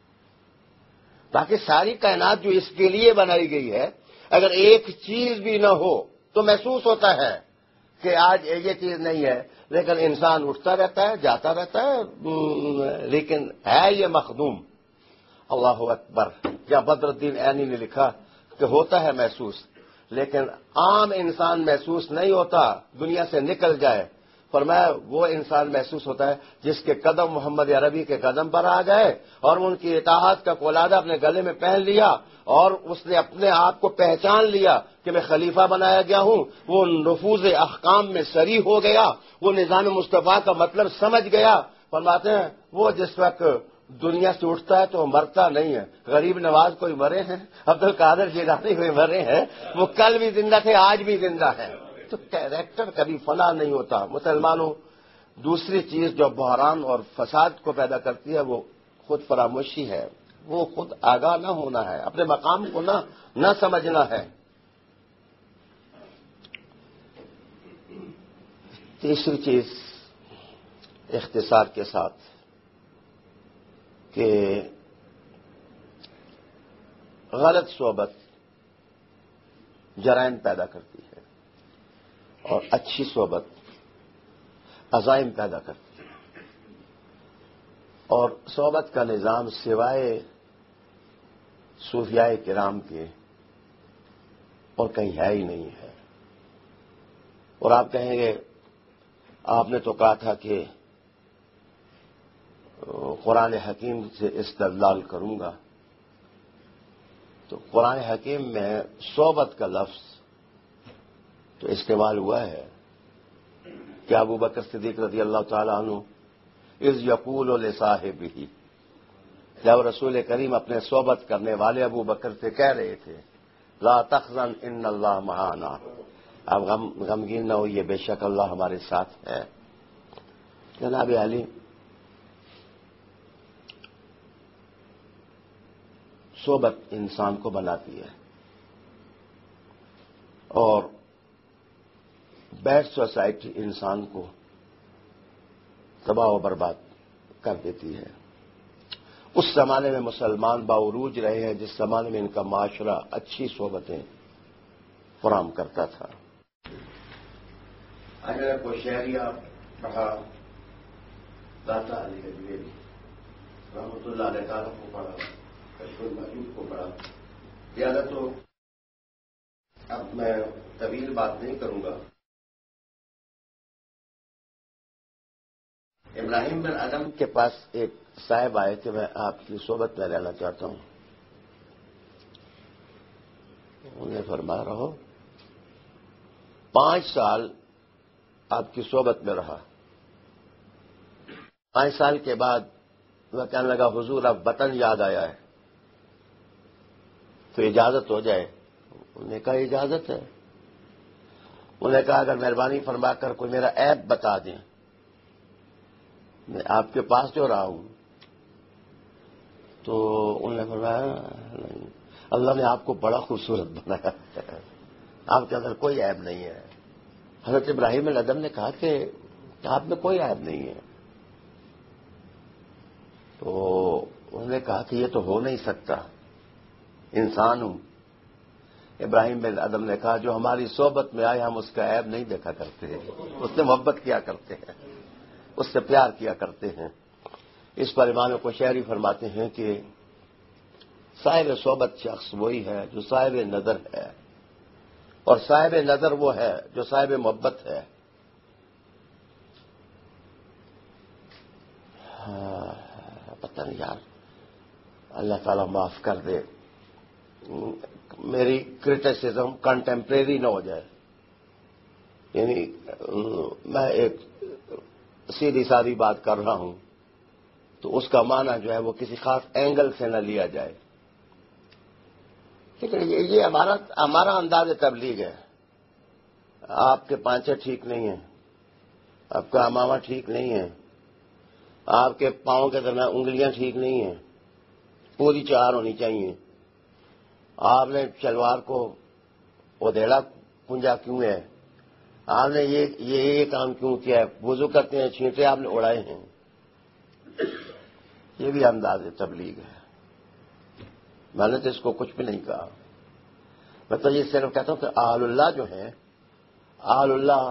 باقی ساری کائنات جو اس کے لیے بنائی گئی ہے اگر ایک چیز بھی نہ ہو تو محسوس ہوتا ہے کہ آج یہ چیز نہیں ہے، لیکن انسان اٹھتا رہتا ہے جاتا رہتا ہے، لیکن ہے یہ مخدوم۔ اللہ اکبر۔ کیا بدر الدین عینی نے لکھا کہ ہوتا ہے محسوس، لیکن عام انسان محسوس نہیں ہوتا، دنیا سے نکل جائے۔ فرمایا وہ انسان محسوس ہوتا ہے جس کے قدم محمد عربی کے قدم پر آ گئے اور ان کی اطاعت کا قلادہ اپنے گلے میں پہن لیا اور اس نے اپنے آپ کو پہچان لیا کہ میں خلیفہ بنایا گیا ہوں، وہ نفوذ احکام میں سری ہو گیا، وہ نظام مصطفیٰ کا مطلب سمجھ گیا۔ فرماتے ہیں وہ جس وقت دنیا سے اٹھتا ہے تو مرتا نہیں ہے۔ غریب نواز کوئی مرے ہیں، عبد القادر جیلانی کوئی مرے ہیں، وہ کل بھی زندہ تھے آج بھی زندہ ہیں۔ تو کیریکٹر کبھی فنا نہیں ہوتا۔ مسلمانوں دوسری چیز جو بحران اور فساد کو پیدا کرتی ہے وہ خود فراموشی ہے، وہ خود آگاہ نہ ہونا ہے، اپنے مقام کو نہ سمجھنا ہے۔ تیسری چیز اختصار کے ساتھ کہ غلط صحبت جرائم پیدا کرتی ہے اور اچھی صحبت عزائم پیدا کرتی ہے، اور صحبت کا نظام سوائے صوفیاء کرام کے اور کہیں ہے ہی نہیں ہے۔ اور آپ کہیں گے آپ نے تو کہا تھا کہ قرآن حکیم سے استدلال کروں گا، تو قرآن حکیم میں صحبت کا لفظ تو استعمال ہوا ہے کہ ابو بکر صدیق رضی اللہ تعالیٰ عنہ اذ یقول لصاحبہ، جب رسول کریم اپنے صحبت کرنے والے ابو بکر سے کہہ رہے تھے لا تحزن ان اللہ معنا، اب غمگین نہ ہوئیے، بے شک اللہ ہمارے ساتھ ہے۔ جناب علی، صحبت انسان کو بناتی ہے اور بیڈ سوسائٹی انسان کو تباہ و برباد کر دیتی ہے۔ اس زمانے میں مسلمان باعروج رہے ہیں جس زمانے میں ان کا معاشرہ اچھی صحبتیں فراہم کرتا تھا۔ اگر کوئی شہریہ پڑھا، داتا علی گجویری رحمۃ اللہ علیہ تعالیٰ کو پڑھا، کشف المحجوب کو پڑھا، زیادہ تو اب میں طویل بات نہیں کروں گا۔ ابراہیم بن ادم کے پاس ایک صاحب آئے کہ میں آپ کی صحبت میں رہنا چاہتا ہوں۔ انہیں فرمایا رہو۔ 5 سال آپ کی صحبت میں رہا۔ 5 سال کے بعد وہ کہنے لگا حضور اب وطن یاد آیا ہے تو اجازت ہو جائے۔ انہوں نے کہا اجازت ہے۔ انہوں نے کہا اگر مہربانی فرما کر کوئی میرا عیب بتا دیں، میں آپ کے پاس جو رہا ہوں۔ تو انہوں نے فرمایا اللہ نے آپ کو بڑا خوبصورت بنایا ہے، آپ کے اندر کوئی عیب نہیں ہے۔ حضرت ابراہیم بن ادم نے کہا کہ آپ میں کوئی عیب نہیں ہے۔ تو انہوں نے کہا کہ یہ تو ہو نہیں سکتا، انسان ہوں۔ ابراہیم بن ادم نے کہا جو ہماری صحبت میں آئے ہم اس کا عیب نہیں دیکھا کرتے ہیں، اس سے محبت کیا کرتے ہیں، اس سے پیار کیا کرتے ہیں۔ اس پر امام قشیری فرماتے ہیں کہ صاحب صحبت شخص وہی ہے جو صاحب نظر ہے، اور صاحب نظر وہ ہے جو صاحب محبت ہے۔ پتہ نہیں یار، اللہ تعالیٰ معاف کر دے، میری کرٹیسزم کنٹمپریری نہ ہو جائے، یعنی میں ایک سیدھی سادھی بات کر رہا ہوں تو اس کا معنی جو ہے وہ کسی خاص اینگل سے نہ لیا جائے۔ لیکن یہ ہمارا انداز تبلیغ ہے۔ آپ کے پانچے ٹھیک نہیں ہیں، آپ کا امامہ ٹھیک نہیں ہے، آپ کے پاؤں کے درمیان انگلیاں ٹھیک نہیں ہیں، پوری 4 ہونی چاہیے۔ آپ نے شلوار کو ادھیڑا کنجا کیوں ہے، آپ نے یہ کام کیوں کیا ہے، وضو کرتے ہیں چھینٹے آپ نے اڑائے ہیں، یہ بھی انداز تبلیغ ہے۔ میں نے تو اس کو کچھ بھی نہیں کہا، میں تو یہ صرف کہتا ہوں کہ اہل اللہ جو ہیں، اہل اللہ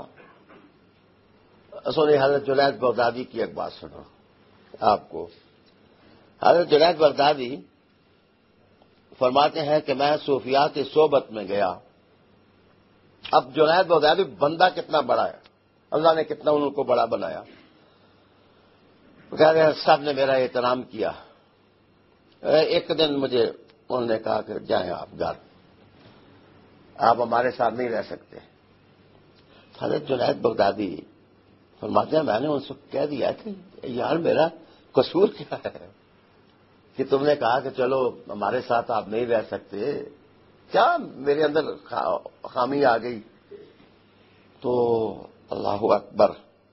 سوری حضرت جنید بغدادی کی ایک بات سنا آپ کو۔ حضرت جنید بغدادی فرماتے ہیں کہ میں صوفیاء کی صحبت میں گیا۔ اب جنید بغدادی بندہ کتنا بڑا ہے، اللہ نے کتنا ان کو بڑا بنایا۔ کہہ رہے ہیں سب نے میرا احترام کیا۔ ایک دن مجھے انہوں نے کہا کہ جائیں آپ گھر، آپ ہمارے ساتھ نہیں رہ سکتے۔ حضرت جنید بغدادی فرماتے ہیں میں نے ان سے کہہ دیا کہ یار میرا قصور کیا ہے کہ تم نے کہا کہ چلو ہمارے ساتھ آپ نہیں رہ سکتے، کیا میرے اندر خامی آ گئی؟ تو اللہ اکبر،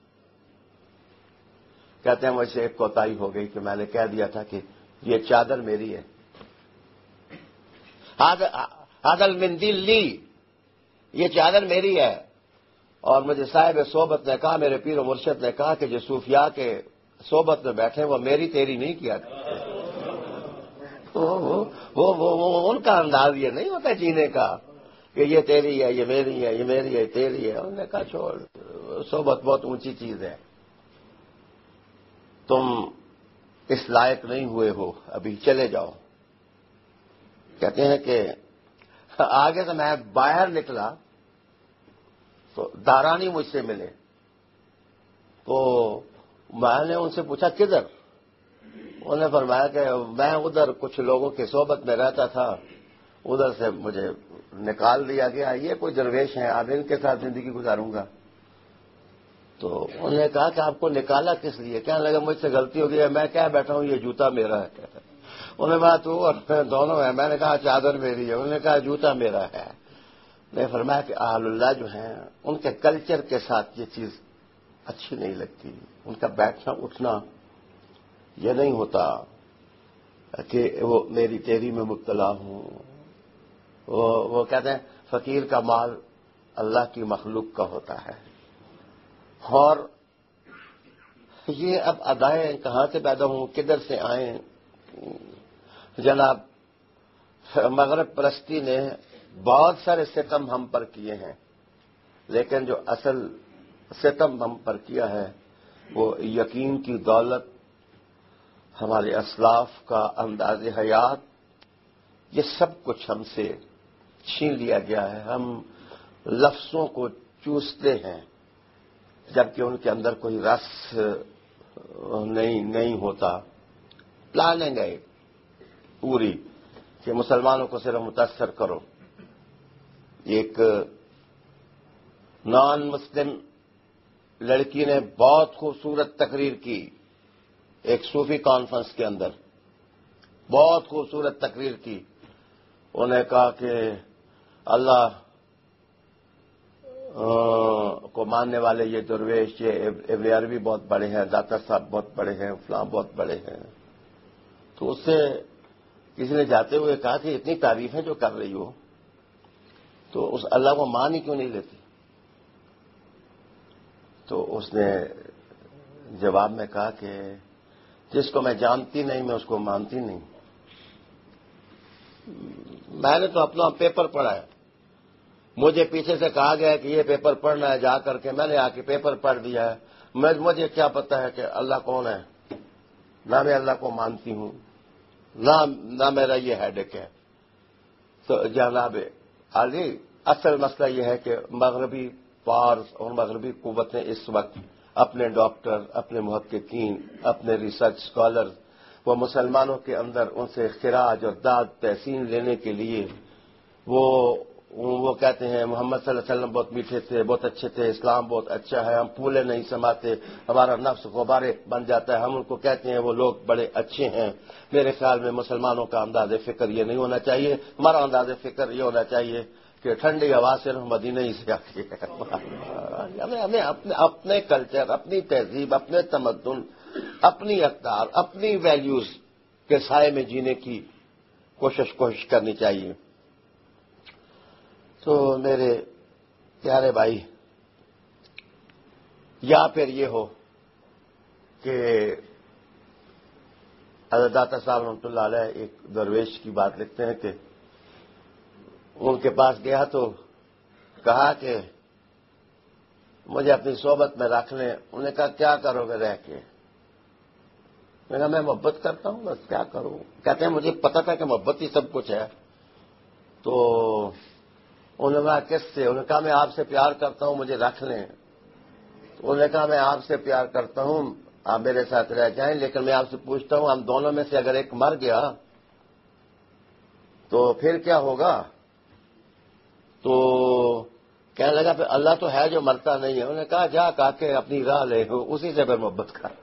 کہتے ہیں مجھ سے ایک کوتاہی ہو گئی کہ میں نے کہہ دیا تھا کہ یہ چادر میری ہے، حاضل مندیل لی، یہ چادر میری ہے، اور مجھے صاحب صحبت نے کہا، میرے پیر و مرشد نے کہا کہ جو صوفیاء کے صحبت میں بیٹھے وہ میری تیری نہیں کیا کرتے۔ وہ ان کا انداز یہ نہیں ہوتا جینے کا کہ یہ تیری ہے، یہ میری ہے، یہ میری ہے، تیری ہے۔ انہوں نے کہا چھوڑ، صحبت بہت اونچی چیز ہے، تم اس لائق نہیں ہوئے ہو، ابھی چلے جاؤ۔ کہتے ہیں کہ آگے سے میں باہر نکلا تو دارانی مجھ سے ملے، تو میں نے ان سے پوچھا کدھر؟ انہوں نے فرمایا کہ میں ادھر کچھ لوگوں کی صحبت میں رہتا تھا، ادھر سے مجھے نکال دیا گیا، یہ کوئی درویش ہیں، اب ان کے ساتھ زندگی گزاروں گا۔ تو انہوں نے کہا کہ آپ کو نکالا کس لیے؟ کہنے لگا مجھ سے غلطی ہو گئی ہے، میں کیا بیٹھا ہوں، یہ جوتا میرا ہے۔ انہوں نے کہا تو اور دونوں ہیں؟ میں نے کہا چادر میری ہے۔ انہوں نے کہا جوتا میرا ہے۔ میں فرمایا کہ اہل اللہ جو ہیں ان کے کلچر کے ساتھ یہ چیز اچھی نہیں لگتی، ان کا بیٹھنا اٹھنا یہ نہیں ہوتا کہ وہ میری تیری میں مبتلا ہوں۔ وہ کہتے ہیں فقیر کا مال اللہ کی مخلوق کا ہوتا ہے۔ اور یہ اب ادائیں کہاں سے پیدا ہوں، کدھر سے آئیں؟ جناب مغرب پرستی نے بہت سارے ستم ہم پر کیے ہیں، لیکن جو اصل ستم ہم پر کیا ہے وہ یقین کی دولت، ہمارے اسلاف کا انداز حیات، یہ سب کچھ ہم سے چھین لیا گیا ہے۔ ہم لفظوں کو چوستے ہیں جبکہ ان کے اندر کوئی رس نہیں ہوتا۔ پلاننگ ہے پوری کہ مسلمانوں کو صرف متاثر کرو۔ ایک نان مسلم لڑکی نے بہت خوبصورت تقریر کی ایک صوفی کانفرنس کے اندر، بہت خوبصورت تقریر کی۔ انہوں نے کہا کہ اللہ کو ماننے والے یہ درویش، یہ ابن عربی بہت بڑے ہیں، داتا صاحب بہت بڑے ہیں، فلاں بہت بڑے ہیں۔ تو اس سے کسی نے جاتے ہوئے کہا کہ اتنی تعریفیں جو کر رہی ہو تو اس اللہ کو مان ہی کیوں نہیں لیتی؟ تو اس نے جواب میں کہا کہ جس کو میں جانتی نہیں میں اس کو مانتی نہیں۔ میں نے تو اپنا پیپر پڑھا ہے، مجھے پیچھے سے کہا گیا کہ یہ پیپر پڑھنا ہے جا کر کے، میں نے آ کے پیپر پڑھ دیا ہے۔ مجھے کیا پتا ہے کہ اللہ کون ہے؟ نہ میں اللہ کو مانتی ہوں، نہ میرا یہ ہیڈک ہے۔ تو جناب علی اصل مسئلہ یہ ہے کہ مغربی پارس اور مغربی قوتیں اس وقت اپنے ڈاکٹر، اپنے محققین، اپنے ریسرچ اسکالرز، وہ مسلمانوں کے اندر ان سے خراج اور داد تحسین لینے کے لیے وہ کہتے ہیں محمد صلی اللہ علیہ وسلم بہت میٹھے تھے، بہت اچھے تھے، اسلام بہت اچھا ہے، ہم پھولے نہیں سماتے، ہمارا نفس غبارے بن جاتا ہے، ہم ان کو کہتے ہیں وہ لوگ بڑے اچھے ہیں۔ میرے خیال میں مسلمانوں کا انداز فکر یہ نہیں ہونا چاہیے، ہمارا انداز فکر یہ ہونا چاہیے کہ ٹھنڈی ہوا صرف مدینہ ہی سے آتی ہے۔ ہمیں اپنے کلچر، اپنی تہذیب، اپنے تمدن، اپنی اقدار، اپنی ویلیوز کے سائے میں جینے کی کوشش کرنی چاہیے۔ تو میرے پیارے بھائی، یا پھر یہ ہو کہ حضرت داتا صاحب رحمۃ اللہ علیہ ایک درویش کی بات لکھتے ہیں کہ ان کے پاس گیا تو کہا کہ مجھے اپنی صحبت میں رکھ لیں۔ انہوں نے کہا کیا کرو گے رہ کے؟ میں نے کہا میں محبت کرتا ہوں، بس کیا کروں۔ کہتے ہیں مجھے پتا تھا کہ محبت ہی سب کچھ ہے۔ تو انہوں نے کہا کس سے؟ انہوں نے کہا میں آپ سے پیار کرتا ہوں، مجھے رکھ لیں۔ انہوں نے کہا میں آپ سے پیار کرتا ہوں، آپ میرے ساتھ رہ جائیں، لیکن میں آپ سے پوچھتا ہوں ہم دونوں میں سے اگر ایک مر گیا تو پھر کیا ہوگا؟ تو کہنے لگا پھر اللہ تو ہے جو مرتا نہیں ہے۔ انہوں نے کہا جا کہا کے اپنی راہ لے، اسی سے پھر محبت کر۔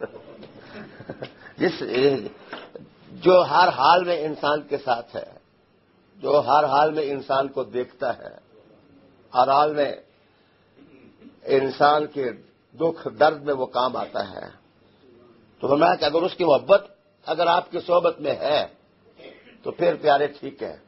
جو ہر حال میں انسان کے ساتھ ہے، جو ہر حال میں انسان کو دیکھتا ہے، ہر حال میں انسان کے دکھ درد میں وہ کام آتا ہے، تو فرمایا کہ اگر اس کی محبت اگر آپ کی صحبت میں ہے تو پھر پیارے ٹھیک ہے،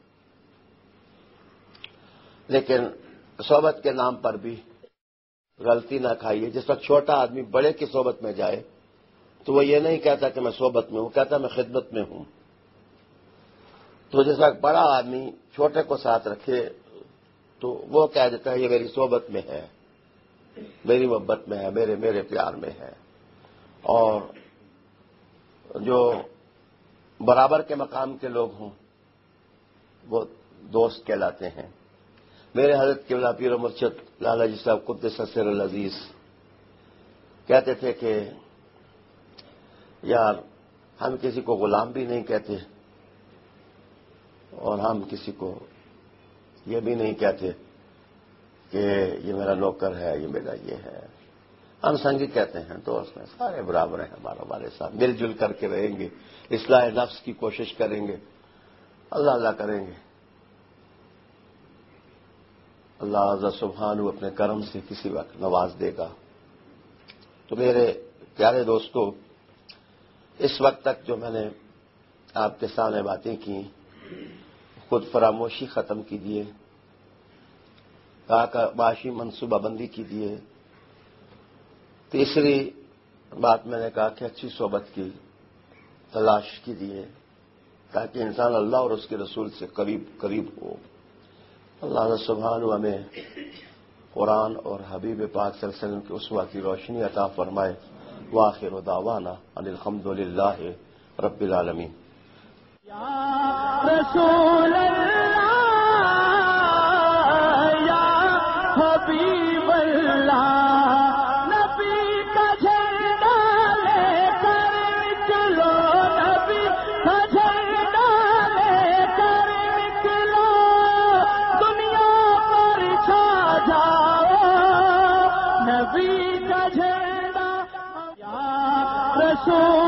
لیکن صحبت کے نام پر بھی غلطی نہ کھائیے۔ جس وقت چھوٹا آدمی بڑے کی صحبت میں جائے تو وہ یہ نہیں کہتا کہ میں صحبت میں ہوں، کہتا میں خدمت میں ہوں۔ تو جس وقت بڑا آدمی چھوٹے کو ساتھ رکھے تو وہ کہہ دیتا ہے یہ میری صحبت میں ہے، میری محبت میں ہے، میرے پیار میں ہے۔ اور جو برابر کے مقام کے لوگ ہوں وہ دوست کہلاتے ہیں۔ میرے حضرت قبلہ پیر و مرشد لالا جی صاحب قدس سر العزیز کہتے تھے کہ یار ہم کسی کو غلام بھی نہیں کہتے اور ہم کسی کو یہ بھی نہیں کہتے کہ یہ میرا نوکر ہے، یہ میرا یہ ہے. ہم سنگی کہتے ہیں، دوست میں سارے برابر ہیں ہمارے ساتھ، مل جل کر کے رہیں گے، اصلاح نفس کی کوشش کریں گے، اللہ اللہ کریں گے. اللہ عز سبحانہ اپنے کرم سے کسی وقت نواز دے گا. تو میرے پیارے دوستو، اس وقت تک جو میں نے آپ کے سامنے باتیں کی، خود فراموشی ختم کیجیے، معاشی منصوبہ بندی کیجیے. تیسری بات میں نے کہا کہ اچھی صحبت کی تلاش کیجیے تاکہ انسان اللہ اور اس کے رسول سے قریب ہو. اللہ سبحانہ ہمیں قرآن اور حبیب پاک صلی اللہ علیہ وسلم کے اسوہ کی روشنی عطا فرمائے. وآخر دعوانا ان الحمد للہ رب العالمین. یا رسول اللہ یا حبیب اللہ، نبی کا جھنڈا لے کر نکلو، نبی کا جھنڈا لے کر نکلو، دنیا پر چھا جاؤ، نبی کا جھنڈا. یا رسول